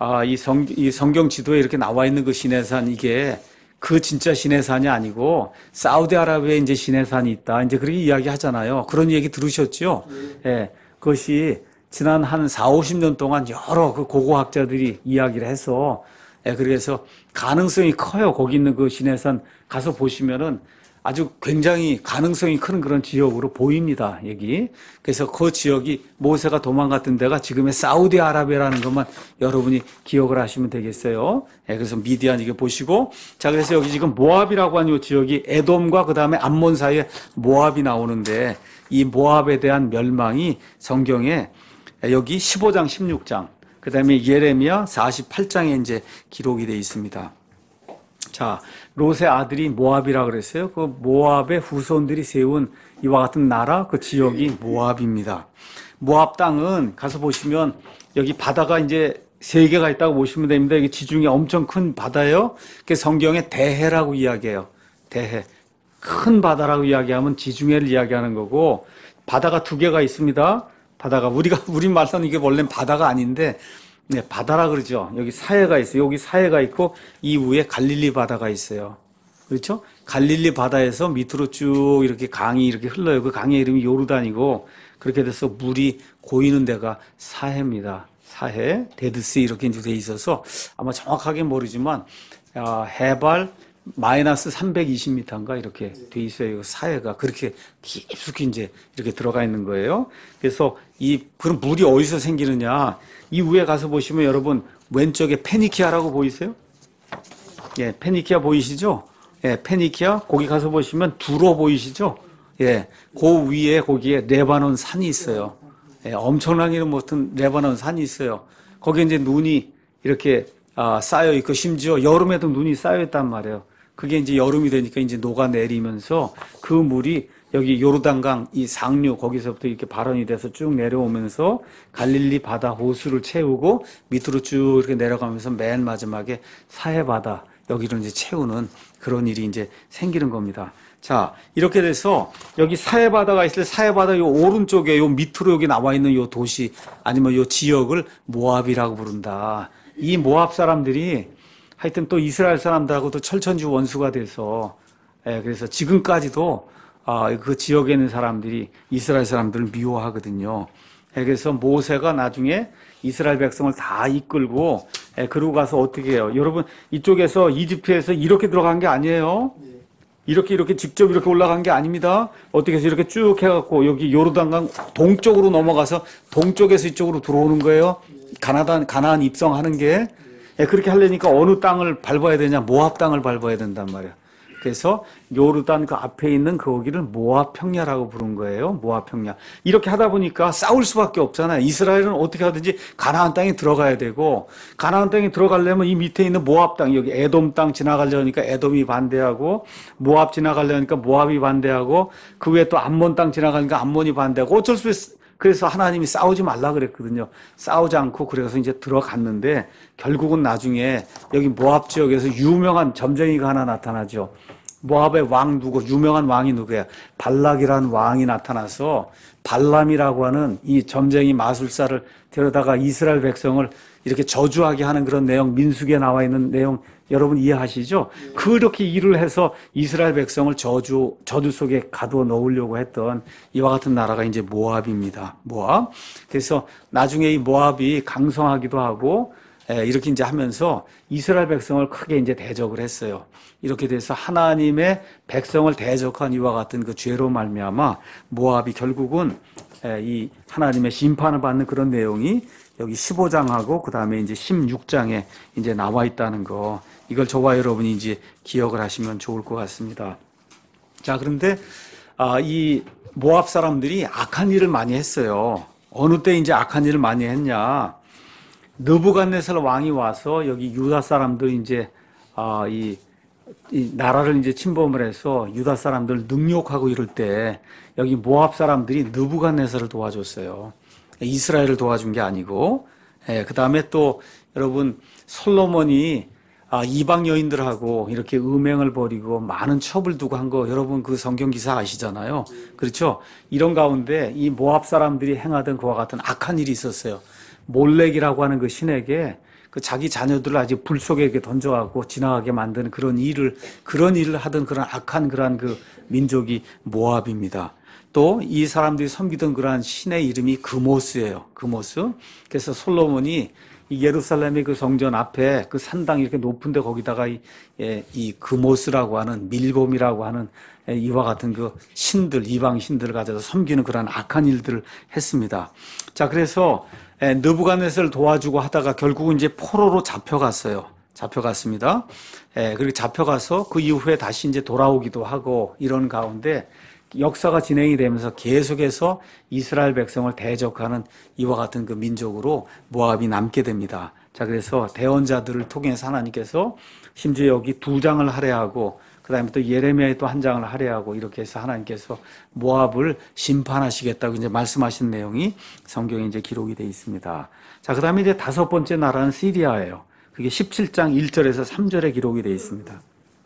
이 성경 지도에 이렇게 나와 있는 그 시내산, 이게 그 진짜 시내산이 아니고 사우디아라비아에 이제 시내산이 있다. 이제 그렇게 이야기 하잖아요. 그런 얘기 들으셨죠? 예. 그것이 지난 한 4, 50년 동안 여러 그 고고학자들이 이야기를 해서, 그래서 가능성이 커요. 거기 있는 그 시내산 가서 보시면은 아주 굉장히 가능성이 큰 그런 지역으로 보입니다. 여기. 그래서 그 지역이 모세가 도망갔던 데가 지금의 사우디아라비아라는 것만 여러분이 기억을 하시면 되겠어요. 그래서 미디안 이게 보시고, 자, 그래서 여기 지금 모압이라고 하는 이 지역이 에돔과 그 다음에 암몬 사이에 모압이 나오는데, 이 모압에 대한 멸망이 성경에 여기 15장, 16장, 그 다음에 예레미야 48장에 이제 기록이 되어 있습니다. 자, 롯의 아들이 모압이라고 그랬어요. 그 모압의 후손들이 세운 이와 같은 나라, 그 지역이 모압입니다. 모압 땅은 가서 보시면 여기 바다가 이제 세 개가 있다고 보시면 됩니다. 여기 지중해 엄청 큰 바다예요. 그 성경에 대해라고 이야기해요. 대해. 큰 바다라고 이야기하면 지중해를 이야기하는 거고, 바다가 두 개가 있습니다. 바다가, 우리 말로는 이게 원래는 바다가 아닌데, 네, 바다라 그러죠. 여기 사해가 있어요. 여기 사해가 있고, 이 위에 갈릴리 바다가 있어요. 그렇죠? 갈릴리 바다에서 밑으로 쭉 이렇게 강이 이렇게 흘러요. 그 강의 이름이 요르단이고, 그렇게 돼서 물이 고이는 데가 사해입니다. 사해, 데드씨 이렇게 이제 돼 있어서, 아마 정확하게 모르지만, 해발 마이너스 320m인가 이렇게 돼 있어요. 사해가 그렇게 깊숙이 이제 이렇게 들어가 있는 거예요. 그래서 그럼 물이 어디서 생기느냐? 이 위에 가서 보시면 여러분 왼쪽에 페니키아라고 보이세요? 예, 페니키아 보이시죠? 예, 페니키아 거기 가서 보시면 두로 보이시죠? 예, 그 위에 거기에 레바논 산이 있어요. 예, 엄청나게 못한 레바논 산이 있어요. 거기에 이제 눈이 이렇게 쌓여 있고 심지어 여름에도 눈이 쌓여 있단 말이에요. 그게 이제 여름이 되니까 이제 녹아내리면서 그 물이 여기 요르단강 이 상류 거기서부터 이렇게 발원이 돼서 쭉 내려오면서 갈릴리 바다 호수를 채우고 밑으로 쭉 이렇게 내려가면서 맨 마지막에 사해 바다 여기를 이제 채우는 그런 일이 이제 생기는 겁니다. 자, 이렇게 돼서 여기 사해 바다가 있을 때 사해 바다 요 오른쪽에 요 밑으로 여기 나와 있는 요 도시 아니면 요 지역을 모압이라고 부른다. 이 모압 사람들이 하여튼 또 이스라엘 사람들하고도 철천지 원수가 돼서 그래서 지금까지도 그 지역에 있는 사람들이 이스라엘 사람들을 미워하거든요. 그래서 모세가 나중에 이스라엘 백성을 다 이끌고 그러고 가서 어떻게 해요? 여러분 이쪽에서 이집트에서 이렇게 들어간 게 아니에요. 이렇게 직접 이렇게 올라간 게 아닙니다. 어떻게 해서 이렇게 쭉 해갖고 여기 요르단강 동쪽으로 넘어가서 동쪽에서 이쪽으로 들어오는 거예요. 가나안 입성하는 게. 그렇게 하려니까 어느 땅을 밟아야 되냐? 모압 땅을 밟아야 된단 말이에요. 그래서 요르단 그 앞에 있는 거기를 모압 평야라고 부른 거예요. 모압 평야. 이렇게 하다 보니까 싸울 수밖에 없잖아요. 이스라엘은 어떻게 하든지 가나안 땅에 들어가야 되고 가나안 땅에 들어가려면 이 밑에 있는 모압 땅, 여기 에돔 땅 지나가려니까 에돔이 반대하고 모압 지나가려니까 모압이 반대하고 그 외에 또 암몬 땅 지나가니까 암몬이 반대하고 어쩔 수 없이 그래서 하나님이 싸우지 말라 그랬거든요. 싸우지 않고 그래서 이제 들어갔는데 결국은 나중에 여기 모압 지역에서 유명한 점쟁이가 하나 나타나죠. 모압의 왕 누구, 유명한 왕이 누구야? 발락이라는 왕이 나타나서 발람이라고 하는 이 점쟁이 마술사를 데려다가 이스라엘 백성을 이렇게 저주하게 하는 그런 내용, 민수기에 나와 있는 내용 여러분 이해하시죠? 그렇게 일을 해서 이스라엘 백성을 저주 속에 가두어 넣으려고 했던 이와 같은 나라가 이제 모압입니다. 모압. 그래서 나중에 이 모압이 강성하기도 하고 이렇게 이제 하면서 이스라엘 백성을 크게 이제 대적을 했어요. 이렇게 돼서 하나님의 백성을 대적한 이와 같은 그 죄로 말미암아 모압이 결국은 이 하나님의 심판을 받는 그런 내용이 여기 15장하고 그 다음에 이제 16장에 이제 나와 있다는 거. 이걸 저와 여러분이 이제 기억을 하시면 좋을 것 같습니다. 자, 그런데 이 모압 사람들이 악한 일을 많이 했어요. 어느 때 이제 악한 일을 많이 했냐? 느부갓네살 왕이 와서 여기 유다 사람들 이제 이 나라를 이제 침범을 해서 유다 사람들 능욕하고 이럴 때 여기 모압 사람들이 느부갓네살을 도와줬어요. 이스라엘을 도와준 게 아니고, 그 다음에 또 여러분 솔로몬이 이방 여인들하고 이렇게 음행을 벌이고 많은 첩을 두고 한 거 여러분 그 성경 기사 아시잖아요. 그렇죠? 이런 가운데 이 모압 사람들이 행하던 그와 같은 악한 일이 있었어요. 몰렉이라고 하는 그 신에게 그 자기 자녀들을 아주 불 속에 이렇게 던져갖고 지나가게 만드는 그런 일을 하던 그런 악한 그런 그 민족이 모압입니다. 또 이 사람들이 섬기던 그러한 신의 이름이 그모스예요. 그모스. 그래서 솔로몬이 이 예루살렘의 그 성전 앞에 그 산당 이렇게 높은데 거기다가 이 그모스라고 하는 밀곰이라고 하는 이와 같은 그 신들, 이방 신들을 가져서 섬기는 그러한 악한 일들을 했습니다. 자, 그래서 느부갓네살을 도와주고 하다가 결국은 이제 포로로 잡혀갔어요. 잡혀갔습니다. 그리고 잡혀가서 그 이후에 다시 이제 돌아오기도 하고 이런 가운데 역사가 진행이 되면서 계속해서 이스라엘 백성을 대적하는 이와 같은 그 민족으로 모압이 남게 됩니다. 자, 그래서 대언자들을 통해서 하나님께서 심지어 여기 2장을 할애하고 그 다음에 또 예레미야에 또 1장을 할애하고 이렇게 해서 하나님께서 모압을 심판하시겠다고 이제 말씀하신 내용이 성경에 이제 기록이 되어 있습니다. 자, 그 다음에 이제 5번째 나라는 시리아예요. 그게 17장 1절에서 3절에 기록이 되어 있습니다.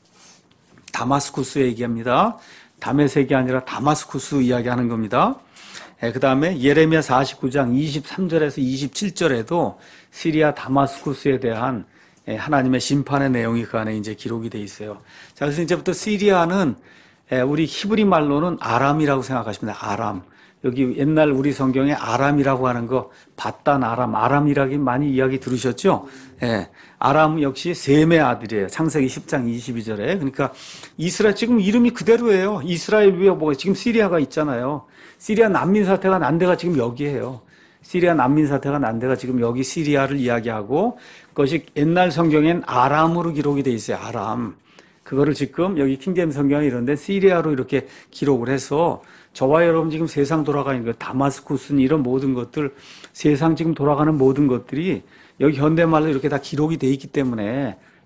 다마스쿠스 얘기합니다. 다메섹이 아니라 다마스쿠스 이야기하는 겁니다. 그 다음에 예레미야 49장 23절에서 27절에도 시리아 다마스쿠스에 대한 하나님의 심판의 내용이 그 안에 이제 기록이 돼 있어요. 자, 그래서 이제부터 시리아는 우리 히브리 말로는 아람이라고 생각하십니다. 아람. 여기 옛날 우리 성경에 아람이라고 하는 거, 바단 아람이라기 많이 이야기 들으셨죠? 아람 역시 셈의 아들이에요. 창세기 10장 22절에. 그러니까 이스라엘 지금 이름이 그대로예요. 이스라엘 위에 뭐 지금 시리아가 있잖아요. 시리아 난민 사태가 난 데가 지금 여기예요. 시리아 난민 사태가 난 데가 지금 여기 시리아를 이야기하고 그것이 옛날 성경엔 아람으로 기록이 돼 있어요. 아람. 그거를 지금 여기 킹제임스 성경에 이런데 시리아로 이렇게 기록을 해서 저와 여러분 지금 세상 돌아가는 거, 다마스쿠스는 이런 모든 것들, 세상 지금 돌아가는 모든 것들이 여기 현대말로 이렇게 다 기록이 돼 있기 때문에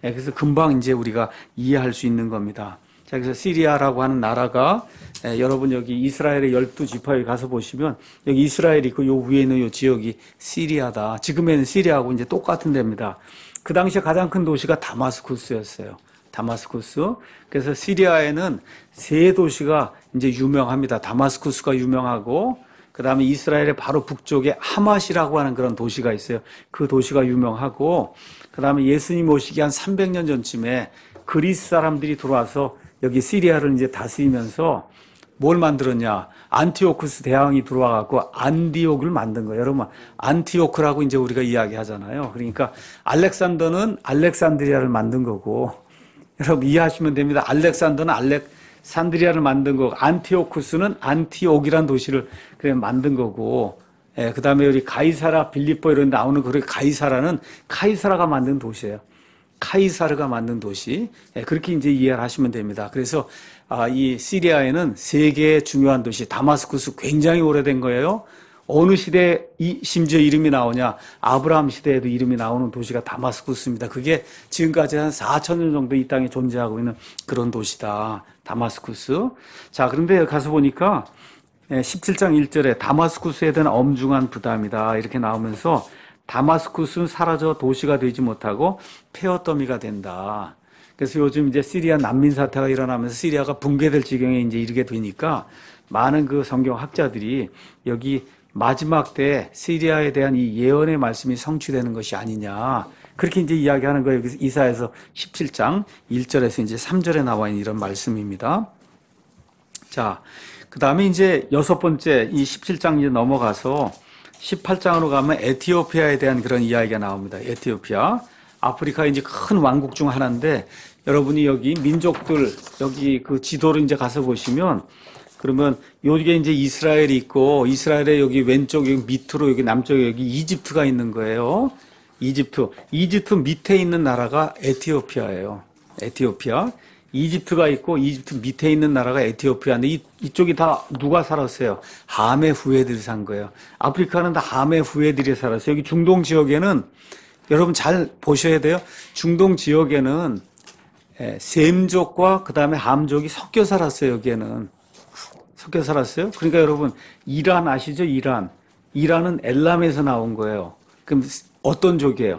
그래서 금방 이제 우리가 이해할 수 있는 겁니다. 자, 그래서 시리아라고 하는 나라가 여러분 여기 이스라엘의 12지파에 가서 보시면 여기 이스라엘이 있고 요 위에 있는 요 지역이 시리아다. 지금에는 시리아하고 이제 똑같은 데입니다. 그 당시에 가장 큰 도시가 다마스쿠스였어요. 다마스쿠스. 그래서 시리아에는 세 도시가 이제 유명합니다. 다마스쿠스가 유명하고, 그 다음에 이스라엘의 바로 북쪽에 하맛이라고 하는 그런 도시가 있어요. 그 도시가 유명하고, 그 다음에 예수님 오시기 한 300년 전쯤에 그리스 사람들이 들어와서 여기 시리아를 이제 다스리면서 뭘 만들었냐. 안티오쿠스 대왕이 들어와갖고 안디옥을 만든 거예요. 여러분, 안티오크라고 이제 우리가 이야기 하잖아요. 그러니까 알렉산더는 알렉산드리아를 만든 거고, 여러분 이해하시면 됩니다. 알렉산더는 알렉산드리아를 만든 거고, 안티오쿠스는 안티옥이라는 도시를 그냥 만든 거고, 그 다음에 여기 가이사라, 빌립보 이런 데 나오는 그 가이사라는 카이사라가 만든 도시예요. 카이사르가 만든 도시. 그렇게 이제 이해를 하시면 됩니다. 그래서 이 시리아에는 세 개의 중요한 도시, 다마스쿠스 굉장히 오래된 거예요. 어느 시대에 심지어 이름이 나오냐? 아브라함 시대에도 이름이 나오는 도시가 다마스쿠스입니다. 그게 지금까지 한 4,000년 정도 이 땅에 존재하고 있는 그런 도시다. 다마스쿠스. 자, 그런데 가서 보니까 17장 1절에 다마스쿠스에 대한 엄중한 부담이다. 이렇게 나오면서 다마스쿠스는 사라져 도시가 되지 못하고 폐허더미가 된다. 그래서 요즘 이제 시리아 난민 사태가 일어나면서 시리아가 붕괴될 지경에 이제 이르게 되니까 많은 그 성경 학자들이 여기 마지막 때 시리아에 대한 이 예언의 말씀이 성취되는 것이 아니냐. 그렇게 이제 이야기하는 거예요. 그래서 이사야서 17장 1절에서 이제 3절에 나와 있는 이런 말씀입니다. 자, 그 다음에 이제 여섯 번째 이 17장 이제 넘어가서 18장으로 가면 에티오피아에 대한 그런 이야기가 나옵니다. 에티오피아. 아프리카의 이제 큰 왕국 중 하나인데, 여러분이 여기 민족들, 여기 그 지도를 이제 가서 보시면, 그러면 여기에 이제 이스라엘이 있고, 이스라엘의 여기 왼쪽, 여기 밑으로, 여기 남쪽에 여기 이집트가 있는 거예요. 이집트. 이집트 밑에 있는 나라가 에티오피아예요. 에티오피아. 이집트가 있고 이집트 밑에 있는 나라가 에티오피아인데 이쪽이 다 누가 살았어요? 함의 후예들이 산 거예요. 아프리카는 다 함의 후예들이 살았어요. 여기 중동 지역에는 여러분 잘 보셔야 돼요. 중동 지역에는 셈족과 그 다음에 함족이 섞여 살았어요. 여기에는 섞여 살았어요. 그러니까 여러분 이란 아시죠? 이란은 엘람에서 나온 거예요. 그럼 어떤 족이에요?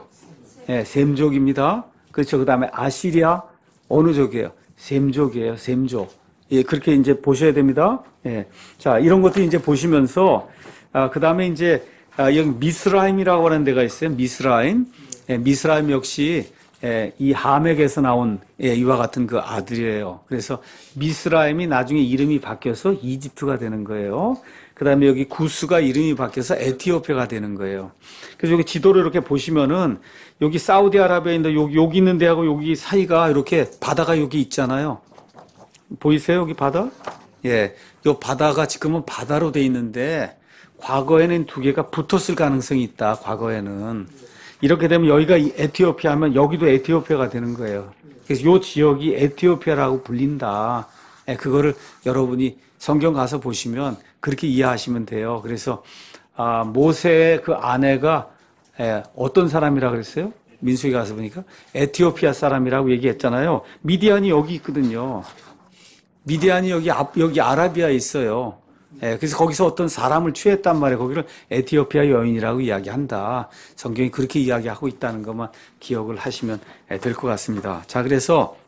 셈족입니다. 그렇죠. 그 다음에 아시리아 어느 족이에요? 셈족이에요. 셈족. 예, 그렇게 이제 보셔야 됩니다. 예. 자, 이런 것도 이제 보시면서, 그 다음에 이제, 여기 미스라임이라고 하는 데가 있어요. 미스라임. 예, 미스라임 역시, 이 하멕에서 나온, 이와 같은 그 아들이에요. 그래서 미스라임이 나중에 이름이 바뀌어서 이집트가 되는 거예요. 그 다음에 여기 구스가 이름이 바뀌어서 에티오피아가 되는 거예요. 그래서 여기 지도를 이렇게 보시면은 여기 사우디아라비아인데 여기 있는 데하고 여기 사이가 이렇게 바다가 여기 있잖아요. 보이세요? 여기 바다? 예. 요 바다가 지금은 바다로 돼 있는데 과거에는 두 개가 붙었을 가능성이 있다. 과거에는. 이렇게 되면 여기가 에티오피아 하면 여기도 에티오피아가 되는 거예요. 그래서 요 지역이 에티오피아라고 불린다. 그거를 여러분이 성경 가서 보시면 그렇게 이해하시면 돼요. 그래서 모세의 그 아내가 어떤 사람이라 그랬어요? 민수기 가서 보니까 에티오피아 사람이라고 얘기했잖아요. 미디안이 여기 있거든요. 미디안이 여기 아라비아에 있어요. 그래서 거기서 어떤 사람을 취했단 말이에요. 거기를 에티오피아 여인이라고 이야기한다. 성경이 그렇게 이야기하고 있다는 것만 기억을 하시면 될 것 같습니다. 자, 그래서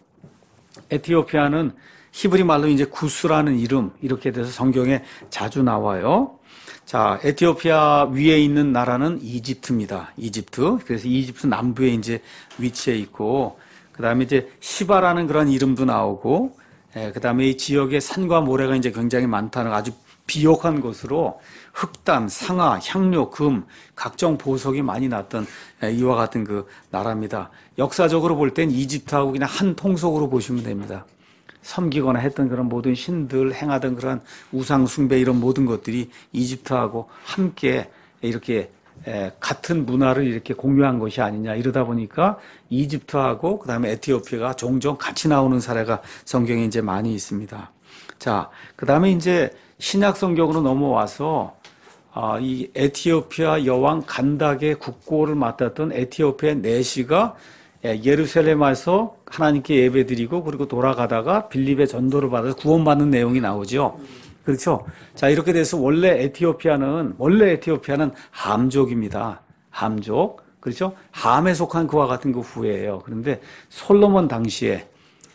에티오피아는 히브리 말로 이제 구스라는 이름, 이렇게 돼서 성경에 자주 나와요. 자, 에티오피아 위에 있는 나라는 이집트입니다. 이집트. 그래서 이집트 남부에 이제 위치해 있고, 그 다음에 이제 시바라는 그런 이름도 나오고, 그 다음에 이 지역에 산과 모래가 이제 굉장히 많다는 아주 비옥한 곳으로 흑담, 상아, 향료, 금, 각종 보석이 많이 났던 이와 같은 그 나라입니다. 역사적으로 볼 땐 이집트하고 그냥 한 통속으로 보시면 됩니다. 섬기거나 했던 그런 모든 신들, 행하던 그런 우상 숭배 이런 모든 것들이 이집트하고 함께 이렇게 같은 문화를 이렇게 공유한 것이 아니냐. 이러다 보니까 이집트하고 그다음에 에티오피아가 종종 같이 나오는 사례가 성경에 이제 많이 있습니다. 자, 그다음에 이제 신약 성경으로 넘어와서 이 에티오피아 여왕 간닥의 국고를 맡았던 에티오피아 내시가 예루살렘 와서 하나님께 예배드리고 그리고 돌아가다가 빌립의 전도를 받아서 구원받는 내용이 나오죠. 그렇죠? 자, 이렇게 돼서 원래 에티오피아는 함족입니다. 함족. 그렇죠? 함에 속한 그와 같은 그 후예예요. 그런데 솔로몬 당시에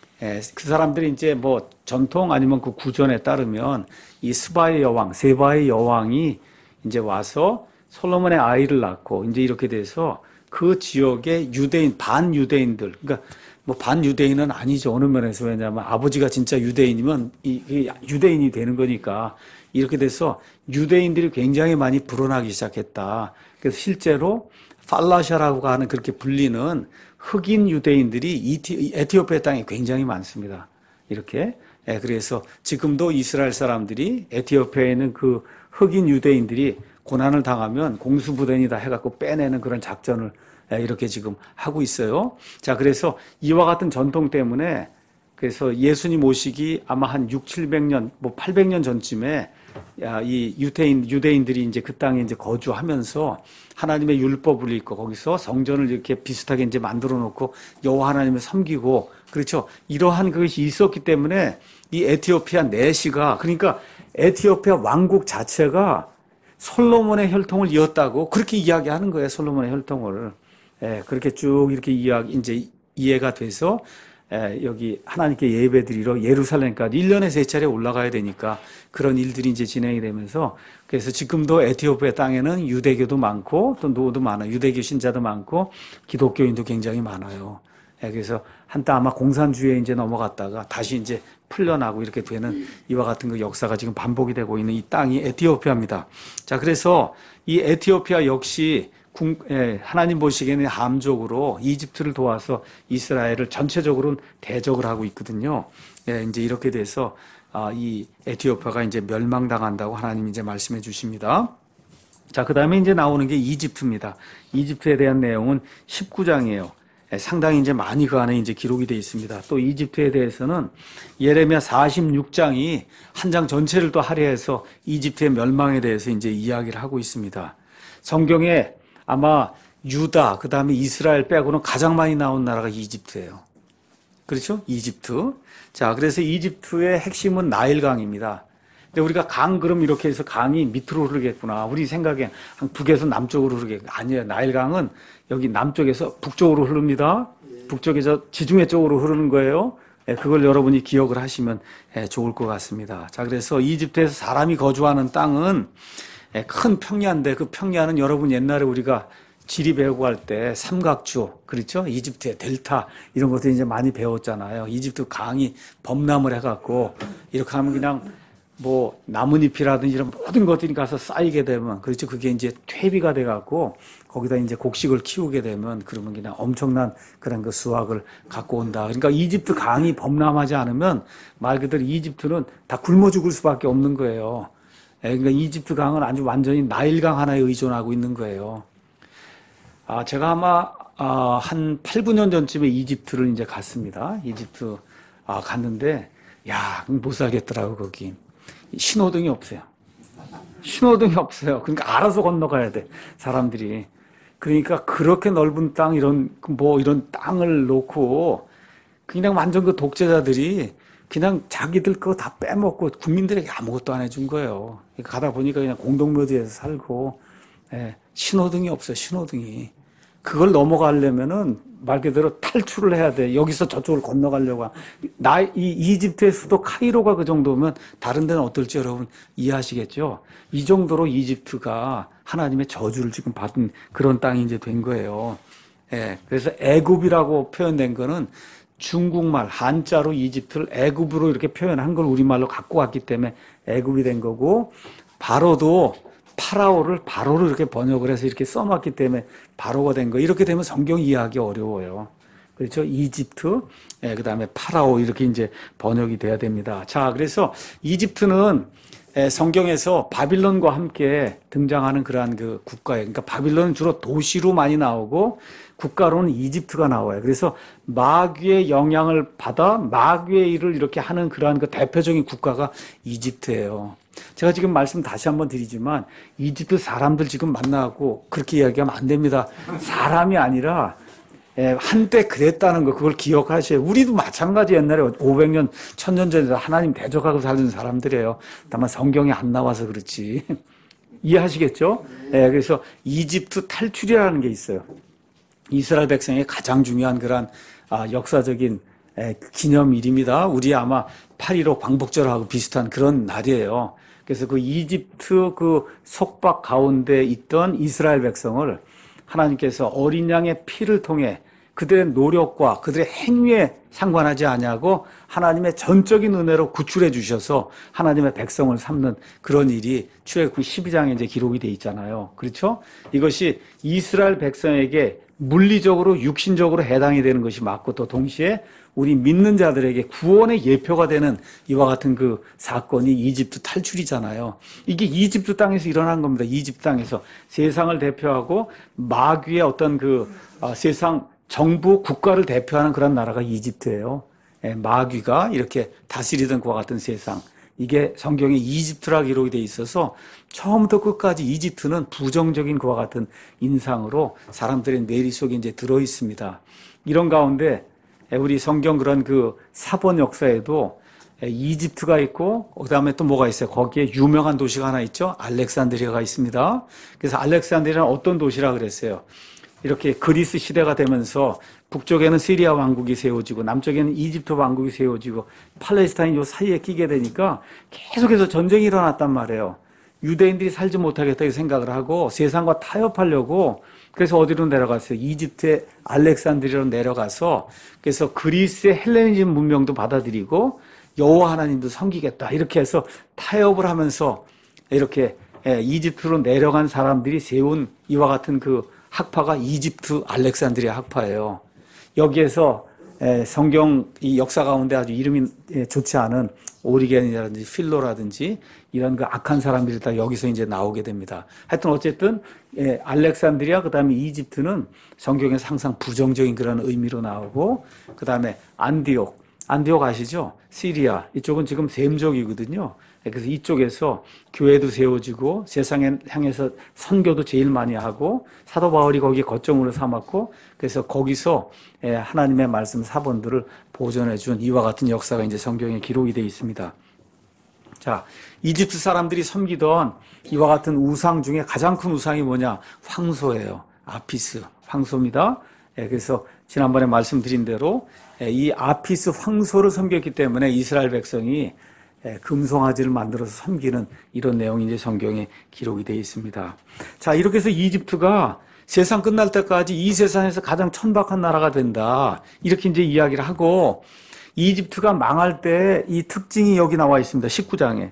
그 사람들이 이제 뭐 전통 아니면 그 구전에 따르면 이 스바의 여왕, 세바의 여왕이 이제 와서 솔로몬의 아이를 낳고 이제 이렇게 돼서 그 지역의 유대인, 반유대인들, 그러니까 뭐 반유대인은 아니죠. 어느 면에서. 왜냐하면 아버지가 진짜 유대인이면 이 유대인이 되는 거니까. 이렇게 돼서 유대인들이 굉장히 많이 불어나기 시작했다. 그래서 실제로 팔라샤라고 하는 그렇게 불리는 흑인 유대인들이 에티오피아 땅에 굉장히 많습니다. 이렇게. 그래서 지금도 이스라엘 사람들이 에티오피아에 있는 그 흑인 유대인들이 고난을 당하면 공수부대니다 해갖고 빼내는 그런 작전을 이렇게 지금 하고 있어요. 자, 그래서 이와 같은 전통 때문에 그래서 예수님 오시기 아마 한 700년, 뭐 800년 전쯤에 이 유대인들이 이제 그 땅에 이제 거주하면서 하나님의 율법을 읽고 거기서 성전을 이렇게 비슷하게 이제 만들어 놓고 여호와 하나님을 섬기고 그렇죠. 이러한 것이 있었기 때문에 이 에티오피아 내시가 그러니까 에티오피아 왕국 자체가 솔로몬의 혈통을 이었다고 그렇게 이야기하는 거예요. 솔로몬의 혈통을. 그렇게 쭉 이렇게 이제 이해가 돼서 여기 하나님께 예배드리러 예루살렘까지 1년에 3차례 올라가야 되니까 그런 일들이 이제 진행이 되면서 그래서 지금도 에티오피아 땅에는 유대교도 많고 또 노도 많아요. 유대교 신자도 많고 기독교인도 굉장히 많아요. 그래서 한때 아마 공산주의에 이제 넘어갔다가 다시 이제 풀려나고 이렇게 되는 이와 같은 그 역사가 지금 반복이 되고 있는 이 땅이 에티오피아입니다. 자, 그래서 이 에티오피아 역시 하나님 보시기에는 함족으로 이집트를 도와서 이스라엘을 전체적으로는 대적을 하고 있거든요. 이제 이렇게 돼서 이 에티오피아가 이제 멸망당한다고 하나님 이제 말씀해 주십니다. 자, 그 다음에 이제 나오는 게 이집트입니다. 이집트에 대한 내용은 19장이에요. 상당히 이제 많이 그 안에 이제 기록이 되어 있습니다. 또 이집트에 대해서는 예레미야 46장이 한 장 전체를 또 할애해서 이집트의 멸망에 대해서 이제 이야기를 하고 있습니다. 성경에 아마 유다, 그 다음에 이스라엘 빼고는 가장 많이 나온 나라가 이집트예요. 그렇죠? 이집트. 자, 그래서 이집트의 핵심은 나일강입니다. 근데 우리가 강 그럼 이렇게 해서 강이 밑으로 흐르겠구나. 우리 생각에 한 북에서 남쪽으로 흐르겠구나. 아니에요. 나일강은 여기 남쪽에서 북쪽으로 흐릅니다. 북쪽에서 지중해 쪽으로 흐르는 거예요. 그걸 여러분이 기억을 하시면 좋을 것 같습니다. 자, 그래서 이집트에서 사람이 거주하는 땅은 큰 평야인데 그 평야는 여러분 옛날에 우리가 지리 배우고 할 때 삼각주, 그렇죠? 이집트의 델타 이런 것들 이제 많이 배웠잖아요. 이집트 강이 범람을 해갖고 이렇게 하면 그냥 뭐 나뭇잎이라든지 이런 모든 것들이 가서 쌓이게 되면 그렇죠. 그게 이제 퇴비가 돼갖고 거기다 이제 곡식을 키우게 되면 그러면 그냥 엄청난 그런 그 수확을 갖고 온다. 그러니까 이집트 강이 범람하지 않으면 말 그대로 이집트는 다 굶어 죽을 수밖에 없는 거예요. 그러니까 이집트 강은 아주 완전히 나일강 하나에 의존하고 있는 거예요. 제가 아마 한 8, 9년 전쯤에 이집트를 이제 갔습니다. 이집트 갔는데 못 살겠더라고 거기. 신호등이 없어요. 신호등이 없어요. 그러니까 알아서 건너가야 돼 사람들이. 그러니까 그렇게 넓은 땅 이런 땅을 놓고 그냥 완전 그 독재자들이 그냥 자기들 거 다 빼먹고 국민들에게 아무것도 안 해준 거예요. 가다 보니까 그냥 공동묘지에서 살고, 신호등이 없어요, 신호등이. 그걸 넘어가려면은 말 그대로 탈출을 해야 돼. 여기서 저쪽을 건너가려고. 이집트의 수도 카이로가 그 정도면 다른 데는 어떨지 여러분 이해하시겠죠? 이 정도로 이집트가 하나님의 저주를 지금 받은 그런 땅이 이제 된 거예요. 그래서 애굽이라고 표현된 거는 중국말, 한자로 이집트를 애굽으로 이렇게 표현한 걸 우리말로 갖고 왔기 때문에 애굽이 된 거고, 바로도 파라오를 바로로 이렇게 번역을 해서 이렇게 써놨기 때문에 바로가 된 거. 이렇게 되면 성경 이해하기 어려워요. 그렇죠? 이집트, 그 다음에 파라오 이렇게 이제 번역이 돼야 됩니다. 자, 그래서 이집트는 성경에서 바빌론과 함께 등장하는 그러한 그 국가예요. 그러니까 바빌론은 주로 도시로 많이 나오고 국가로는 이집트가 나와요. 그래서 마귀의 영향을 받아 마귀의 일을 이렇게 하는 그러한 그 대표적인 국가가 이집트예요. 제가 지금 말씀 다시 한번 드리지만 이집트 사람들 지금 만나고 그렇게 이야기하면 안 됩니다. 사람이 아니라 한때 그랬다는 거 그걸 기억하셔야 우리도 마찬가지 옛날에 500년, 1000년 전에 하나님 대적하고 살던 사람들이에요. 다만 성경에 안 나와서 그렇지. 이해하시겠죠? 그래서 이집트 탈출이라는 게 있어요. 이스라엘 백성의 가장 중요한 그런 역사적인 기념일입니다. 우리 아마 8.15 광복절하고 비슷한 그런 날이에요. 그래서 그 이집트 그 속박 가운데 있던 이스라엘 백성을 하나님께서 어린 양의 피를 통해 그들의 노력과 그들의 행위에 상관하지 아니하고 하나님의 전적인 은혜로 구출해 주셔서 하나님의 백성을 삼는 그런 일이 출애굽기 12장에 이제 기록이 돼 있잖아요. 그렇죠? 이것이 이스라엘 백성에게 물리적으로 육신적으로 해당이 되는 것이 맞고 또 동시에 우리 믿는 자들에게 구원의 예표가 되는 이와 같은 그 사건이 이집트 탈출이잖아요. 이게 이집트 땅에서 일어난 겁니다. 이집트 땅에서 세상을 대표하고 마귀의 어떤 그 세상 정부 국가를 대표하는 그런 나라가 이집트예요. 마귀가 이렇게 다스리던 그와 같은 세상. 이게 성경에 이집트라 기록이 돼 있어서 처음부터 끝까지 이집트는 부정적인 그와 같은 인상으로 사람들의 뇌리 속에 이제 들어 있습니다. 이런 가운데 우리 성경 그런 그 사본 역사에도 이집트가 있고 그다음에 또 뭐가 있어요? 거기에 유명한 도시가 하나 있죠. 알렉산드리아가 있습니다. 그래서 알렉산드리아는 어떤 도시라 그랬어요? 이렇게 그리스 시대가 되면서 북쪽에는 시리아 왕국이 세워지고 남쪽에는 이집트 왕국이 세워지고 팔레스타인 요 사이에 끼게 되니까 계속해서 전쟁이 일어났단 말이에요. 유대인들이 살지 못하겠다 이 생각을 하고 세상과 타협하려고 그래서 어디로 내려갔어요? 이집트의 알렉산드리아로 내려가서 그래서 그리스의 헬레니즘 문명도 받아들이고 여호와 하나님도 섬기겠다 이렇게 해서 타협을 하면서 이렇게 이집트로 내려간 사람들이 세운 이와 같은 그 학파가 이집트 알렉산드리아 학파예요. 여기에서 성경 이 역사 가운데 아주 이름이 좋지 않은 오리겐이라든지 필로라든지 이런 그 악한 사람들이 다 여기서 이제 나오게 됩니다. 하여튼 어쨌든 알렉산드리아 그다음에 이집트는 성경에서 항상 부정적인 그런 의미로 나오고 그다음에 안디옥 아시죠? 시리아 이쪽은 지금 셈족이거든요. 그래서 이쪽에서 교회도 세워지고 세상에 향해서 선교도 제일 많이 하고 사도 바울이 거기 거점으로 삼았고 그래서 거기서 하나님의 말씀 사본들을 보존해 준 이와 같은 역사가 이제 성경에 기록이 되어 있습니다. 자, 이집트 사람들이 섬기던 이와 같은 우상 중에 가장 큰 우상이 뭐냐? 황소예요. 아피스 황소입니다. 그래서 지난번에 말씀드린 대로 이 아피스 황소를 섬겼기 때문에 이스라엘 백성이 금송아지를 만들어서 섬기는 이런 내용이 이제 성경에 기록이 되어 있습니다. 자, 이렇게 해서 이집트가 세상 끝날 때까지 이 세상에서 가장 천박한 나라가 된다. 이렇게 이제 이야기를 하고 이집트가 망할 때 이 특징이 여기 나와 있습니다. 19장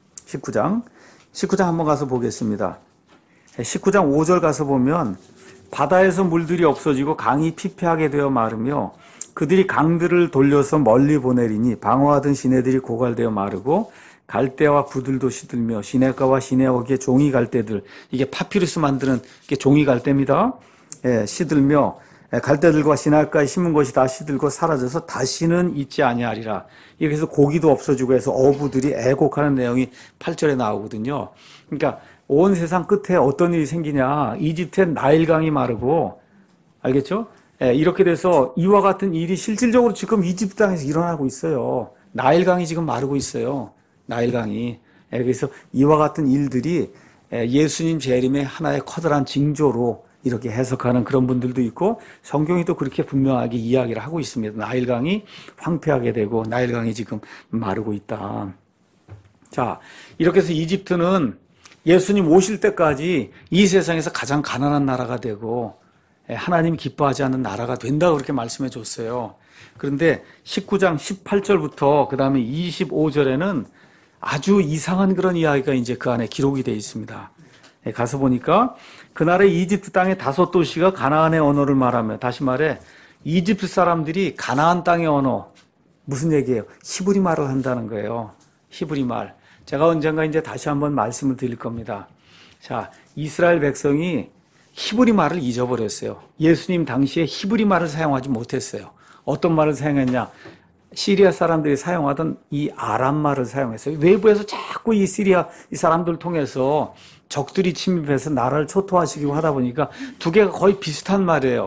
한번 가서 보겠습니다. 19장 5절 가서 보면 바다에서 물들이 없어지고 강이 피폐하게 되어 마르며 그들이 강들을 돌려서 멀리 보내리니 방어하던 시내들이 고갈되어 마르고 갈대와 부들도 시들며 시내가와 시내어기의 종이 갈대들 이게 파피루스 만드는 게 종이 갈대입니다. 시들며 갈대들과 시내가에 심은 것이 다 시들고 사라져서 다시는 있지 아니하리라. 이렇게 해서 고기도 없어지고 해서 어부들이 애곡하는 내용이 8절에 나오거든요. 그러니까 온 세상 끝에 어떤 일이 생기냐. 이집트의 나일강이 마르고 알겠죠? 이렇게 돼서 이와 같은 일이 실질적으로 지금 이집트 땅에서 일어나고 있어요. 나일강이 지금 마르고 있어요. 나일강이. 그래서 이와 같은 일들이 예수님 재림의 하나의 커다란 징조로 이렇게 해석하는 그런 분들도 있고 성경이 또 그렇게 분명하게 이야기를 하고 있습니다. 나일강이 황폐하게 되고 나일강이 지금 마르고 있다. 자, 이렇게 해서 이집트는 예수님 오실 때까지 이 세상에서 가장 가난한 나라가 되고 하나님이 기뻐하지 않는 나라가 된다고 그렇게 말씀해 줬어요. 그런데 19장 18절부터 그 다음에 25절에는 아주 이상한 그런 이야기가 이제 그 안에 기록이 되어 있습니다. 가서 보니까 그날의 이집트 땅의 5도시가 가나안의 언어를 말하며 다시 말해 이집트 사람들이 가나안 땅의 언어 무슨 얘기예요? 히브리 말을 한다는 거예요. 히브리 말. 제가 언젠가 이제 다시 한번 말씀을 드릴 겁니다. 자, 이스라엘 백성이 히브리 말을 잊어버렸어요. 예수님 당시에 히브리 말을 사용하지 못했어요. 어떤 말을 사용했냐? 시리아 사람들이 사용하던 이 아람 말을 사용했어요. 외부에서 자꾸 이 시리아 이 사람들을 통해서 적들이 침입해서 나라를 초토화시키고 하다 보니까 두 개가 거의 비슷한 말이에요.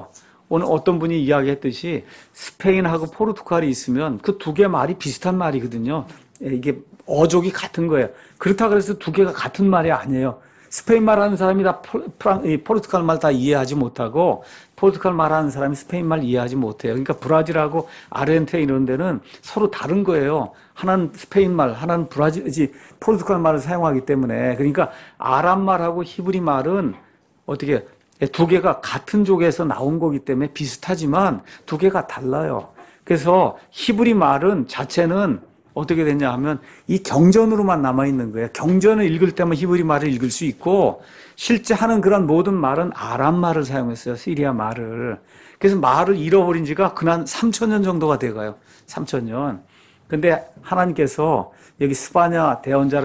오늘 어떤 분이 이야기했듯이 스페인하고 포르투갈이 있으면 그 두 개 말이 비슷한 말이거든요. 이게 어족이 같은 거예요. 그렇다고 해서 두 개가 같은 말이 아니에요. 스페인 말하는 사람이 다 포르투갈 말 다 이해하지 못하고 포르투갈 말하는 사람이 스페인 말 이해하지 못해요. 그러니까 브라질하고 아르헨티나 이런 데는 서로 다른 거예요. 하나는 스페인 말, 하나는 포르투갈 말을 사용하기 때문에. 그러니까 아람 말하고 히브리 말은 어떻게 두 개가 같은 족에서 나온 거기 때문에 비슷하지만 두 개가 달라요. 그래서 히브리 말은 자체는 어떻게 됐냐 하면 이 경전으로만 남아있는 거예요. 경전을 읽을 때만 히브리 말을 읽을 수 있고 실제 하는 그런 모든 말은 아람 말을 사용했어요. 시리아 말을. 그래서 말을 잃어버린 지가 그난 3,000년 정도가 돼가요. 3,000년. 근데 하나님께서 여기 스바냐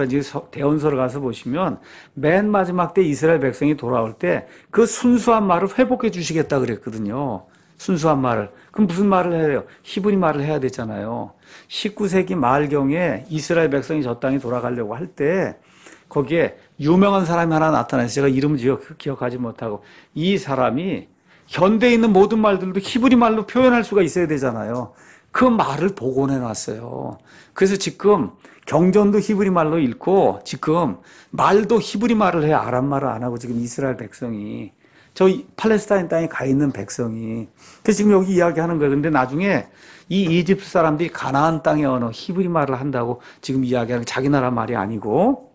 대언서를 가서 보시면 맨 마지막 때 이스라엘 백성이 돌아올 때 그 순수한 말을 회복해 주시겠다 그랬거든요. 순수한 말을. 그럼 무슨 말을 해요? 히브리 말을 해야 되잖아요. 19세기 말경에 이스라엘 백성이 저 땅에 돌아가려고 할 때 거기에 유명한 사람이 하나 나타나서 제가 이름을 기억하지 못하고 이 사람이 현대에 있는 모든 말들도 히브리 말로 표현할 수가 있어야 되잖아요. 그 말을 복원해 놨어요. 그래서 지금 경전도 히브리 말로 읽고 지금 말도 히브리 말을 해요. 아람 말을 안 하고 지금 이스라엘 백성이. 저 팔레스타인 땅에 가 있는 백성이. 그래서 지금 여기 이야기하는 거예요. 근데 나중에 이 이집트 사람들이 가나안 땅의 언어 히브리 말을 한다고 지금 이야기하는 자기 나라 말이 아니고.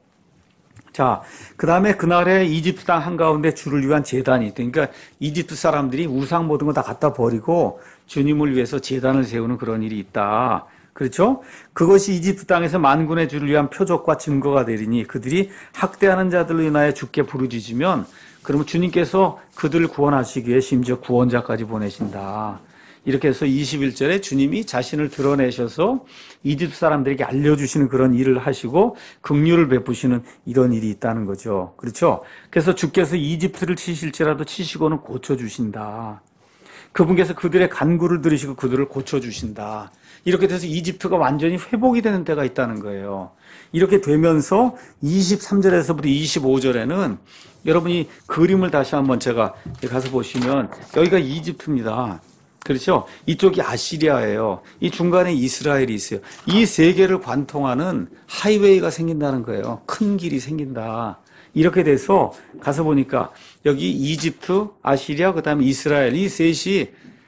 자, 그 다음에 그날에 이집트 땅 한가운데 주를 위한 제단이 있대. 그러니까 이집트 사람들이 우상 모든 거 다 갖다 버리고 주님을 위해서 제단을 세우는 그런 일이 있다. 그렇죠? 그것이 이집트 땅에서 만군의 주를 위한 표적과 증거가 되리니 그들이 학대하는 자들로 인하여 주께 부르짖으면 그러면 주님께서 그들을 구원하시기 위해 심지어 구원자까지 보내신다. 이렇게 해서 21절에 주님이 자신을 드러내셔서 이집트 사람들에게 알려주시는 그런 일을 하시고 긍휼을 베푸시는 이런 일이 있다는 거죠. 그렇죠? 그래서 주께서 이집트를 치실지라도 치시고는 고쳐주신다. 그분께서 그들의 간구를 들으시고 그들을 고쳐주신다. 이렇게 돼서 이집트가 완전히 회복이 되는 때가 있다는 거예요. 이렇게 되면서 23절에서부터 25절에는 여러분이 그림을 다시 한번 제가 가서 보시면 여기가 이집트입니다. 그렇죠? 이쪽이 아시리아예요. 이 중간에 이스라엘이 있어요. 이 세 개를 관통하는 하이웨이가 생긴다는 거예요. 큰 길이 생긴다. 이렇게 돼서 가서 보니까 여기 이집트, 아시리아, 그 다음에 이스라엘 이 셋이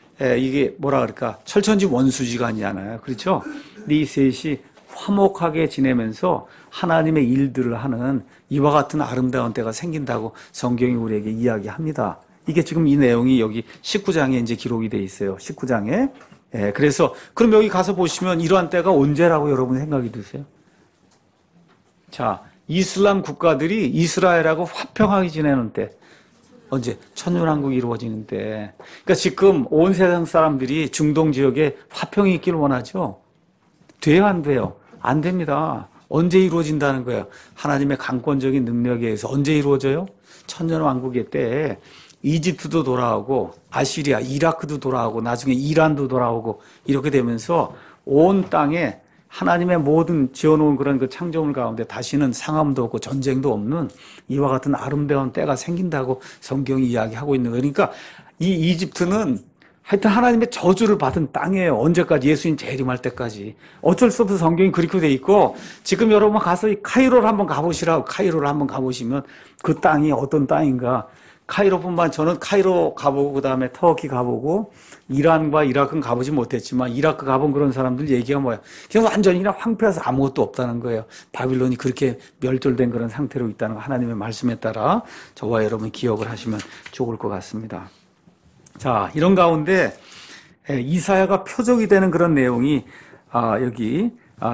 이게 뭐라 그럴까 철천지 원수지간이잖아요. 그렇죠? 이 셋이 화목하게 지내면서 하나님의 일들을 하는 이와 같은 아름다운 때가 생긴다고 성경이 우리에게 이야기합니다. 이게 지금 이 내용이 여기 19장에 이제 기록이 돼 있어요. 19장에. 그래서 그럼 여기 가서 보시면 이러한 때가 언제라고 여러분 생각이 드세요? 자, 이슬람 국가들이 이스라엘하고 화평하게 지내는 때. 언제? 천년왕국이 이루어지는 때. 그러니까 지금 온 세상 사람들이 중동 지역에 화평이 있기를 원하죠? 돼요, 안 돼요? 안 됩니다. 언제 이루어진다는 거예요? 하나님의 강권적인 능력에 의해서 언제 이루어져요? 천년왕국의 때에 이집트도 돌아오고 아시리아, 이라크도 돌아오고 나중에 이란도 돌아오고 이렇게 되면서 온 땅에 하나님의 모든 지어놓은 그런 그 창조물 가운데 다시는 상함도 없고 전쟁도 없는 이와 같은 아름다운 때가 생긴다고 성경이 이야기하고 있는 거예요. 그러니까 이 이집트는 하여튼 하나님의 저주를 받은 땅이에요. 언제까지? 예수님 재림할 때까지. 어쩔 수 없어 성경이 그렇게 돼 있고 지금 여러분 가서 카이로를 한번 가보시라고 카이로를 한번 가보시면 그 땅이 어떤 땅인가 카이로뿐만 저는 카이로 가보고 그다음에 터키 가보고 이란과 이라크는 가보지 못했지만 이라크 가본 그런 사람들 얘기가 뭐야? 그냥 완전히 그냥 황폐해서 아무것도 없다는 거예요. 바빌론이 그렇게 멸절된 그런 상태로 있다는 거 하나님의 말씀에 따라 저와 여러분이 기억을 하시면 좋을 것 같습니다. 자, 이런 가운데 이사야가 표적이 되는 그런 내용이 여기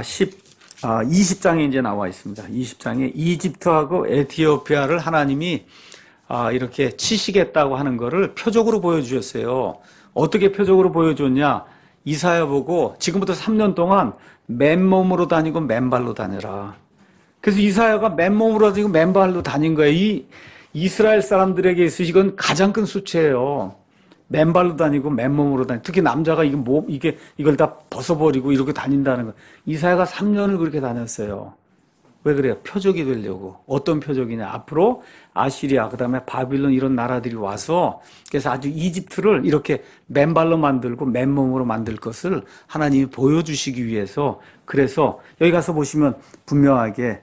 20장에 이제 나와 있습니다. 20장에 이집트하고 에티오피아를 하나님이 이렇게 치시겠다고 하는 거를 표적으로 보여주셨어요. 어떻게 표적으로 보여줬냐? 이사야 보고 지금부터 3년 동안 맨몸으로 다니고 맨발로 다녀라. 그래서 이사야가 맨몸으로 다니고 맨발로 다닌 거예요. 이 이스라엘 사람들에게 있어서 이건 가장 큰 수치예요. 맨발로 다니고 맨몸으로 다니고 특히 남자가 이걸 다 벗어버리고 이렇게 다닌다는 거. 이사야가 3년을 그렇게 다녔어요. 왜 그래요? 표적이 되려고. 어떤 표적이냐? 앞으로 아시리아, 그 다음에 바빌론 이런 나라들이 와서 그래서 아주 이집트를 이렇게 맨발로 만들고 맨몸으로 만들 것을 하나님이 보여주시기 위해서 그래서 여기 가서 보시면 분명하게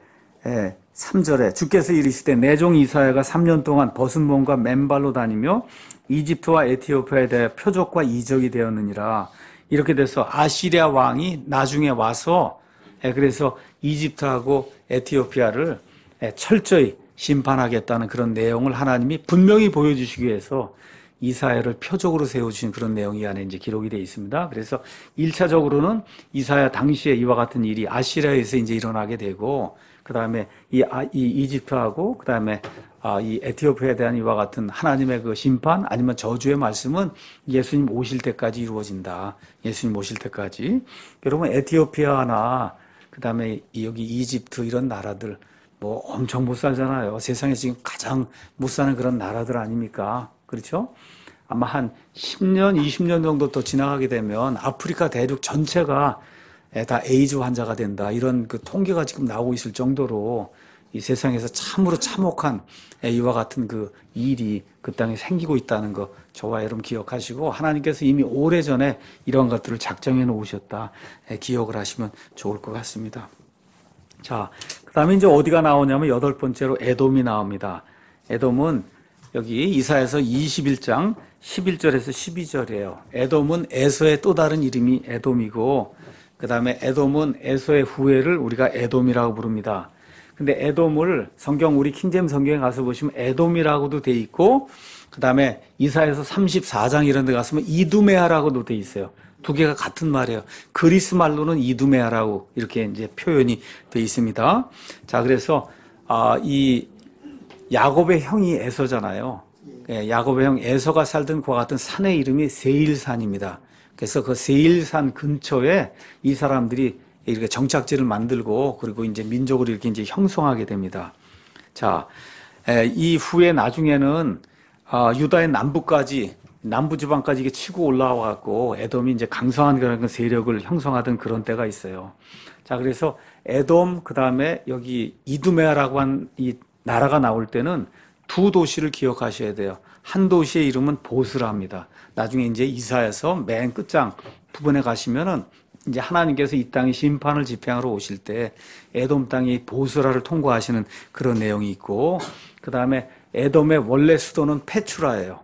3절에 주께서 이르시되 내 종 이사야가 3년 동안 벗은 몸과 맨발로 다니며 이집트와 에티오피아에 대해 표적과 이적이 되었느니라. 이렇게 돼서 아시리아 왕이 나중에 와서 그래서 이집트하고 에티오피아를 철저히 심판하겠다는 그런 내용을 하나님이 분명히 보여주시기 위해서 이사야를 표적으로 세워주신 그런 내용이 안에 이제 기록이 되어 있습니다. 그래서 1차적으로는 이사야 당시에 이와 같은 일이 아시리아에서 이제 일어나게 되고, 그 다음에 이 이집트하고, 그 다음에 이 에티오피아에 대한 이와 같은 하나님의 그 심판 아니면 저주의 말씀은 예수님 오실 때까지 이루어진다. 예수님 오실 때까지. 여러분, 에티오피아나 그 다음에 여기 이집트 이런 나라들 뭐 엄청 못 살잖아요. 세상에 지금 가장 못 사는 그런 나라들 아닙니까? 그렇죠? 아마 한 10년, 20년 정도 더 지나가게 되면 아프리카 대륙 전체가 다 에이즈 환자가 된다. 이런 그 통계가 지금 나오고 있을 정도로 이 세상에서 참으로 참혹한 이와 같은 그 일이 그 땅에 생기고 있다는 거 저와 여러분 기억하시고 하나님께서 이미 오래전에 이런 것들을 작정해 놓으셨다. 기억을 하시면 좋을 것 같습니다. 자, 그 다음에 이제 어디가 나오냐면 8번째로 에돔이 나옵니다. 에돔은 여기 이사야서 21장 11절에서 12절이에요. 에돔은 에서의 또 다른 이름이 에돔이고, 그 다음에 에돔은 에서의 후예를 우리가 에돔이라고 부릅니다. 근데 에돔을 성경 우리 킹제임 성경에 가서 보시면 에돔이라고도 돼 있고, 그 다음에 이사야서 34장 이런 데 가서면 이두메아라고도 돼 있어요. 두 개가 같은 말이에요. 그리스 말로는 이두메아라고 이렇게 이제 표현이 돼 있습니다. 자, 그래서 이 야곱의 형이 에서잖아요. 야곱의 형 에서가 살던 그와 같은 산의 이름이 세일산입니다. 그래서 그 세일산 근처에 이 사람들이 이렇게 정착지를 만들고 그리고 이제 민족을 이렇게 이제 형성하게 됩니다. 자, 이후에 나중에는 유다의 남부지방까지 이게 치고 올라와갖고 에돔이 이제 강성한 그런 세력을 형성하던 그런 때가 있어요. 자, 그래서 에돔, 그 다음에 여기 이두메아라고 한 이 나라가 나올 때는 두 도시를 기억하셔야 돼요. 한 도시의 이름은 보스라입니다. 나중에 이제 이사야서 맨 끝장 부분에 가시면은 이제 하나님께서 이 땅에 심판을 집행하러 오실 때 에돔 땅이 보스라를 통과하시는 그런 내용이 있고, 그 다음에 에돔의 원래 수도는 페추라예요.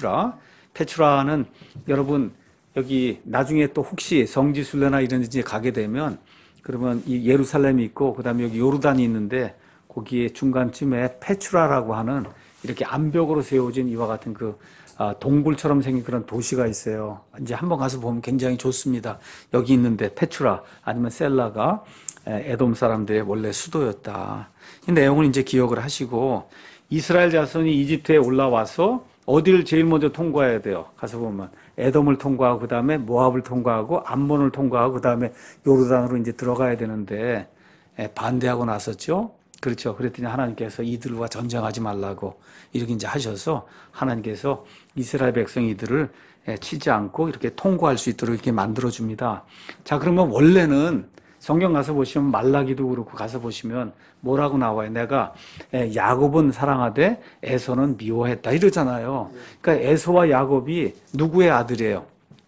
페추라는 여러분 여기 나중에 또 혹시 성지순례나 이런 데 가게 되면 그러면 이 예루살렘이 있고 그 다음에 여기 요르단이 있는데 거기에 중간쯤에 페추라라고 하는 이렇게 암벽으로 세워진 이와 같은 그 동굴처럼 생긴 그런 도시가 있어요. 이제 한번 가서 보면 굉장히 좋습니다. 여기 있는데 페추라 아니면 셀라가 에돔 사람들의 원래 수도였다. 이 내용을 이제 기억을 하시고, 이스라엘 자손이 이집트에 올라와서 어디를 제일 먼저 통과해야 돼요? 가서 보면 에돔을 통과하고 그 다음에 모압을 통과하고 암몬을 통과하고 그 다음에 요르단으로 이제 들어가야 되는데 반대하고 나섰죠. 그렇죠. 그랬더니 하나님께서 이들과 전쟁하지 말라고 이렇게 이제 하셔서 하나님께서 이스라엘 백성 이들을 치지 않고 이렇게 통과할 수 있도록 이렇게 만들어줍니다. 자, 그러면 원래는 성경 가서 보시면 말라기도 그렇고 가서 보시면 뭐라고 나와요? 내가 야곱은 사랑하되 에서는 미워했다 이러잖아요. 그러니까 에서와 야곱이 누구의 아들이에요?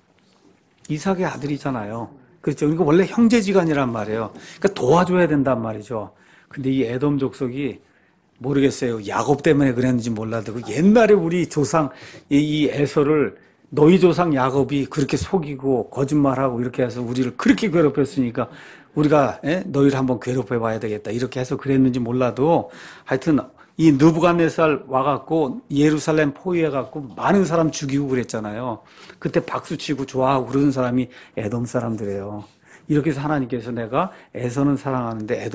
이삭의 아들이잖아요. 그렇죠. 그러니까 원래 형제지간이란 말이에요. 그러니까 도와줘야 된단 말이죠. 근데 이 에돔 족속이 모르겠어요. 야곱 때문에 그랬는지 몰라도 옛날에 우리 조상 이 에서를 너희 조상 야곱이 그렇게 속이고 거짓말하고 이렇게 해서 우리를 그렇게 괴롭혔으니까 우리가 너희를 한번 괴롭혀 봐야 되겠다 이렇게 해서 그랬는지 몰라도 하여튼 이 느부갓네살 와갖고 예루살렘 포위해갖고 많은 사람 죽이고 그랬잖아요. 그때 박수치고 좋아하고 그러는 사람이 에돔 사람들이에요. 이렇게 해서 하나님께서 내가 에서는 사랑하는데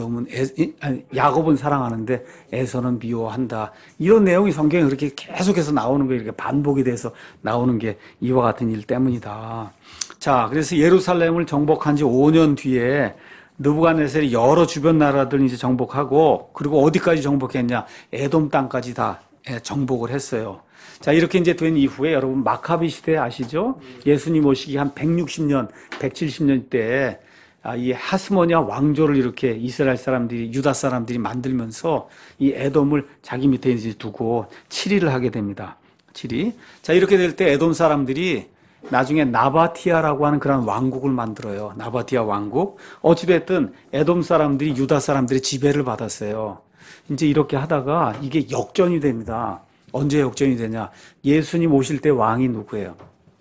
야곱은 사랑하는데 에서는 미워한다. 이런 내용이 성경에 그렇게 계속해서 나오는 게 이렇게 반복이 돼서 나오는 게 이와 같은 일 때문이다. 자, 그래서 예루살렘을 정복한 지 5년 뒤에 느부갓네살이 여러 주변 나라들 이제 정복하고 그리고 어디까지 정복했냐? 에돔 땅까지 다 정복을 했어요. 자, 이렇게 이제 된 이후에 여러분 마카비 시대 아시죠? 예수님 오시기 한 160년, 170년 때 이 하스모니아 왕조를 이렇게 이스라엘 사람들이, 유다 사람들이 만들면서 이 에돔을 자기 밑에 이제 두고 치리를 하게 됩니다. 치리. 자, 이렇게 될 때 에돔 사람들이 나중에 나바티아라고 하는 그런 왕국을 만들어요. 나바티아 왕국. 어찌됐든 에돔 사람들이 유다 사람들의 지배를 받았어요. 이제 이렇게 하다가 이게 역전이 됩니다. 언제 역전이 되냐? 예수님 오실 때 왕이 누구예요?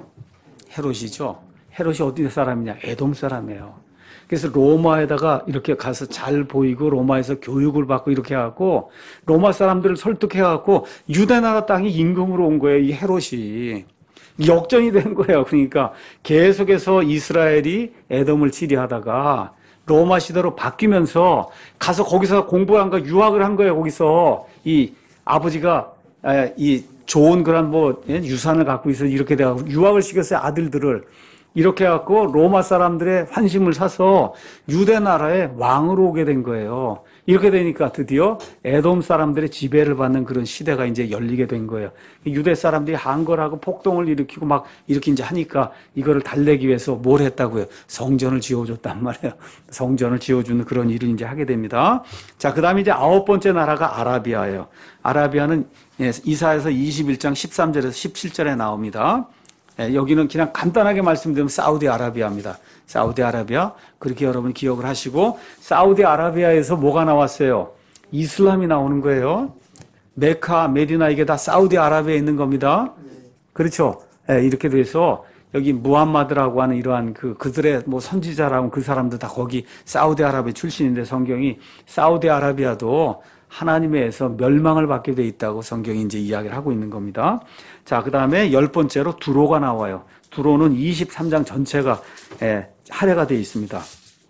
헤롯이죠. 헤롯이 어디 사람이냐? 에돔 사람이에요. 그래서 로마에다가 이렇게 가서 잘 보이고 로마에서 교육을 받고 이렇게 해갖고 로마 사람들을 설득해갖고 유대 나라 땅에 임금으로 온 거예요. 이 헤롯이. 역전이 된 거예요. 그러니까 계속해서 이스라엘이 에돔을 치리하다가 로마 시대로 바뀌면서 가서 거기서 공부한 거 유학을 한 거예요. 거기서 이 아버지가 이 좋은 그런 뭐 유산을 갖고 있어 이렇게 돼가지고 유학을 시켰어요. 아들들을. 이렇게 해갖고 로마 사람들의 환심을 사서 유대 나라의 왕으로 오게 된 거예요. 이렇게 되니까 드디어 에돔 사람들의 지배를 받는 그런 시대가 이제 열리게 된 거예요. 유대 사람들이 항거하고 폭동을 일으키고 막 이렇게 이제 하니까 이거를 달래기 위해서 뭘 했다고요? 성전을 지어줬단 말이에요. 성전을 지어주는 그런 일을 이제 하게 됩니다. 자, 그 다음에 이제 9번째 나라가 아라비아예요. 아라비아는 이사야서 21장 13절에서 17절에 나옵니다. 여기는 그냥 간단하게 말씀드리면 사우디아라비아입니다. 사우디아라비아. 그렇게 여러분 기억을 하시고 사우디아라비아에서 뭐가 나왔어요? 이슬람이 나오는 거예요. 메카, 메디나 이게 다 사우디아라비아에 있는 겁니다. 그렇죠? 이렇게 돼서 여기 무함마드라고 하는 이러한 그들의 뭐 선지자라고 그 사람들 다 거기 사우디아라비아 출신인데 성경이 사우디아라비아도 하나님에 의해서 멸망을 받게 돼 있다고 성경이 이제 이야기를 하고 있는 겁니다. 자, 그 다음에 10번째로 두로가 나와요. 두로는 23장 전체가 할애가 되어 있습니다.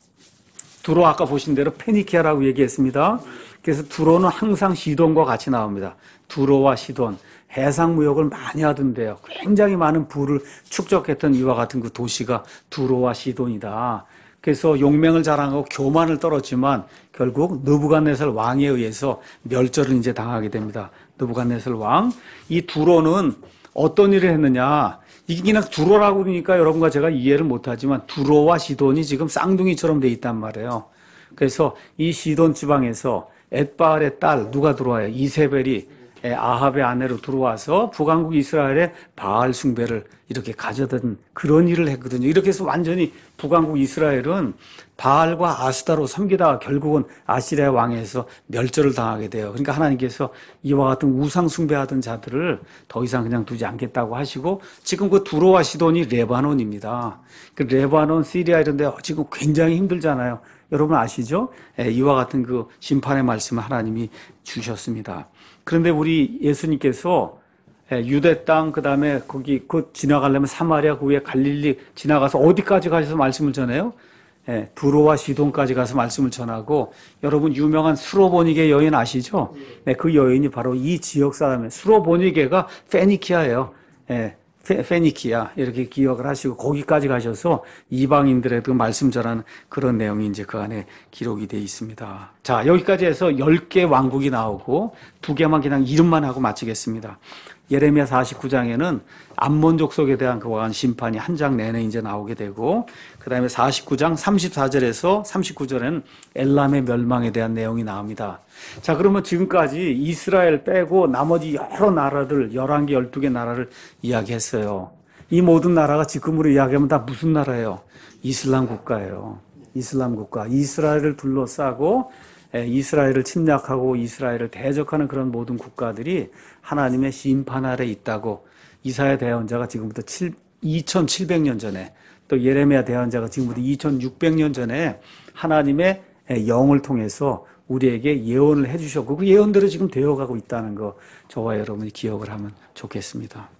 두로 아까 보신 대로 페니키아라고 얘기했습니다. 그래서 두로는 항상 시돈과 같이 나옵니다. 두로와 시돈. 해상 무역을 많이 하던데요. 굉장히 많은 부를 축적했던 이와 같은 그 도시가 두로와 시돈이다. 그래서 용맹을 자랑하고 교만을 떨었지만 결국 느부갓네살 왕에 의해서 멸절을 이제 당하게 됩니다. 느부갓네살 왕. 이 두로는 어떤 일을 했느냐. 이게 그냥 두로라고 그러니까 여러분과 제가 이해를 못하지만 두로와 시돈이 지금 쌍둥이처럼 돼 있단 말이에요. 그래서 이 시돈 지방에서 엣바알의 딸 누가 들어와요? 이세벨이 아합의 아내로 들어와서 북왕국 이스라엘의 바알 숭배를 이렇게 가져던 그런 일을 했거든요. 이렇게 해서 완전히 북왕국 이스라엘은 바알과 아스타로 섬기다가 결국은 아시리아 왕에서 멸절을 당하게 돼요. 그러니까 하나님께서 이와 같은 우상 숭배하던 자들을 더 이상 그냥 두지 않겠다고 하시고 지금 그 두로와 시돈이 레바논입니다. 그 레바논, 시리아 이런 데 지금 굉장히 힘들잖아요. 여러분 아시죠? 이와 같은 그 심판의 말씀을 하나님이 주셨습니다. 그런데 우리 예수님께서 유대 땅, 그 다음에 거기 지나가려면 사마리아 그 위에 갈릴리 지나가서 어디까지 가셔서 말씀을 전해요? 두로와 시돈까지 가서 말씀을 전하고 여러분 유명한 수로보니게 여인 아시죠? 그 여인이 바로 이 지역 사람이에요. 수로보니게가 페니키아예요. 페니키아 이렇게 기억을 하시고 거기까지 가셔서 이방인들에도 말씀 전하는 그런 내용이 이제 그 안에 기록이 되어 있습니다. 자, 여기까지 해서 10개 왕국이 나오고 2개만 그냥 이름만 하고 마치겠습니다. 예레미야 49장에는 암몬 족속에 대한 그와 같은 심판이 한 장 내내 이제 나오게 되고 그 다음에 49장 34절에서 39절에는 엘람의 멸망에 대한 내용이 나옵니다. 자, 그러면 지금까지 이스라엘 빼고 나머지 여러 나라들 11개, 12개 나라를 이야기했어요. 이 모든 나라가 지금으로 이야기하면 다 무슨 나라예요? 이슬람 국가예요. 이슬람 국가. 이스라엘을 둘러싸고 이스라엘을 침략하고 이스라엘을 대적하는 그런 모든 국가들이 하나님의 심판 아래 있다고 이사야 대언자가 지금부터 2700년 전에 또 예레미야 대언자가 지금부터 2600년 전에 하나님의 영을 통해서 우리에게 예언을 해주셨고 그 예언대로 지금 되어가고 있다는 거 저와 여러분이 기억을 하면 좋겠습니다.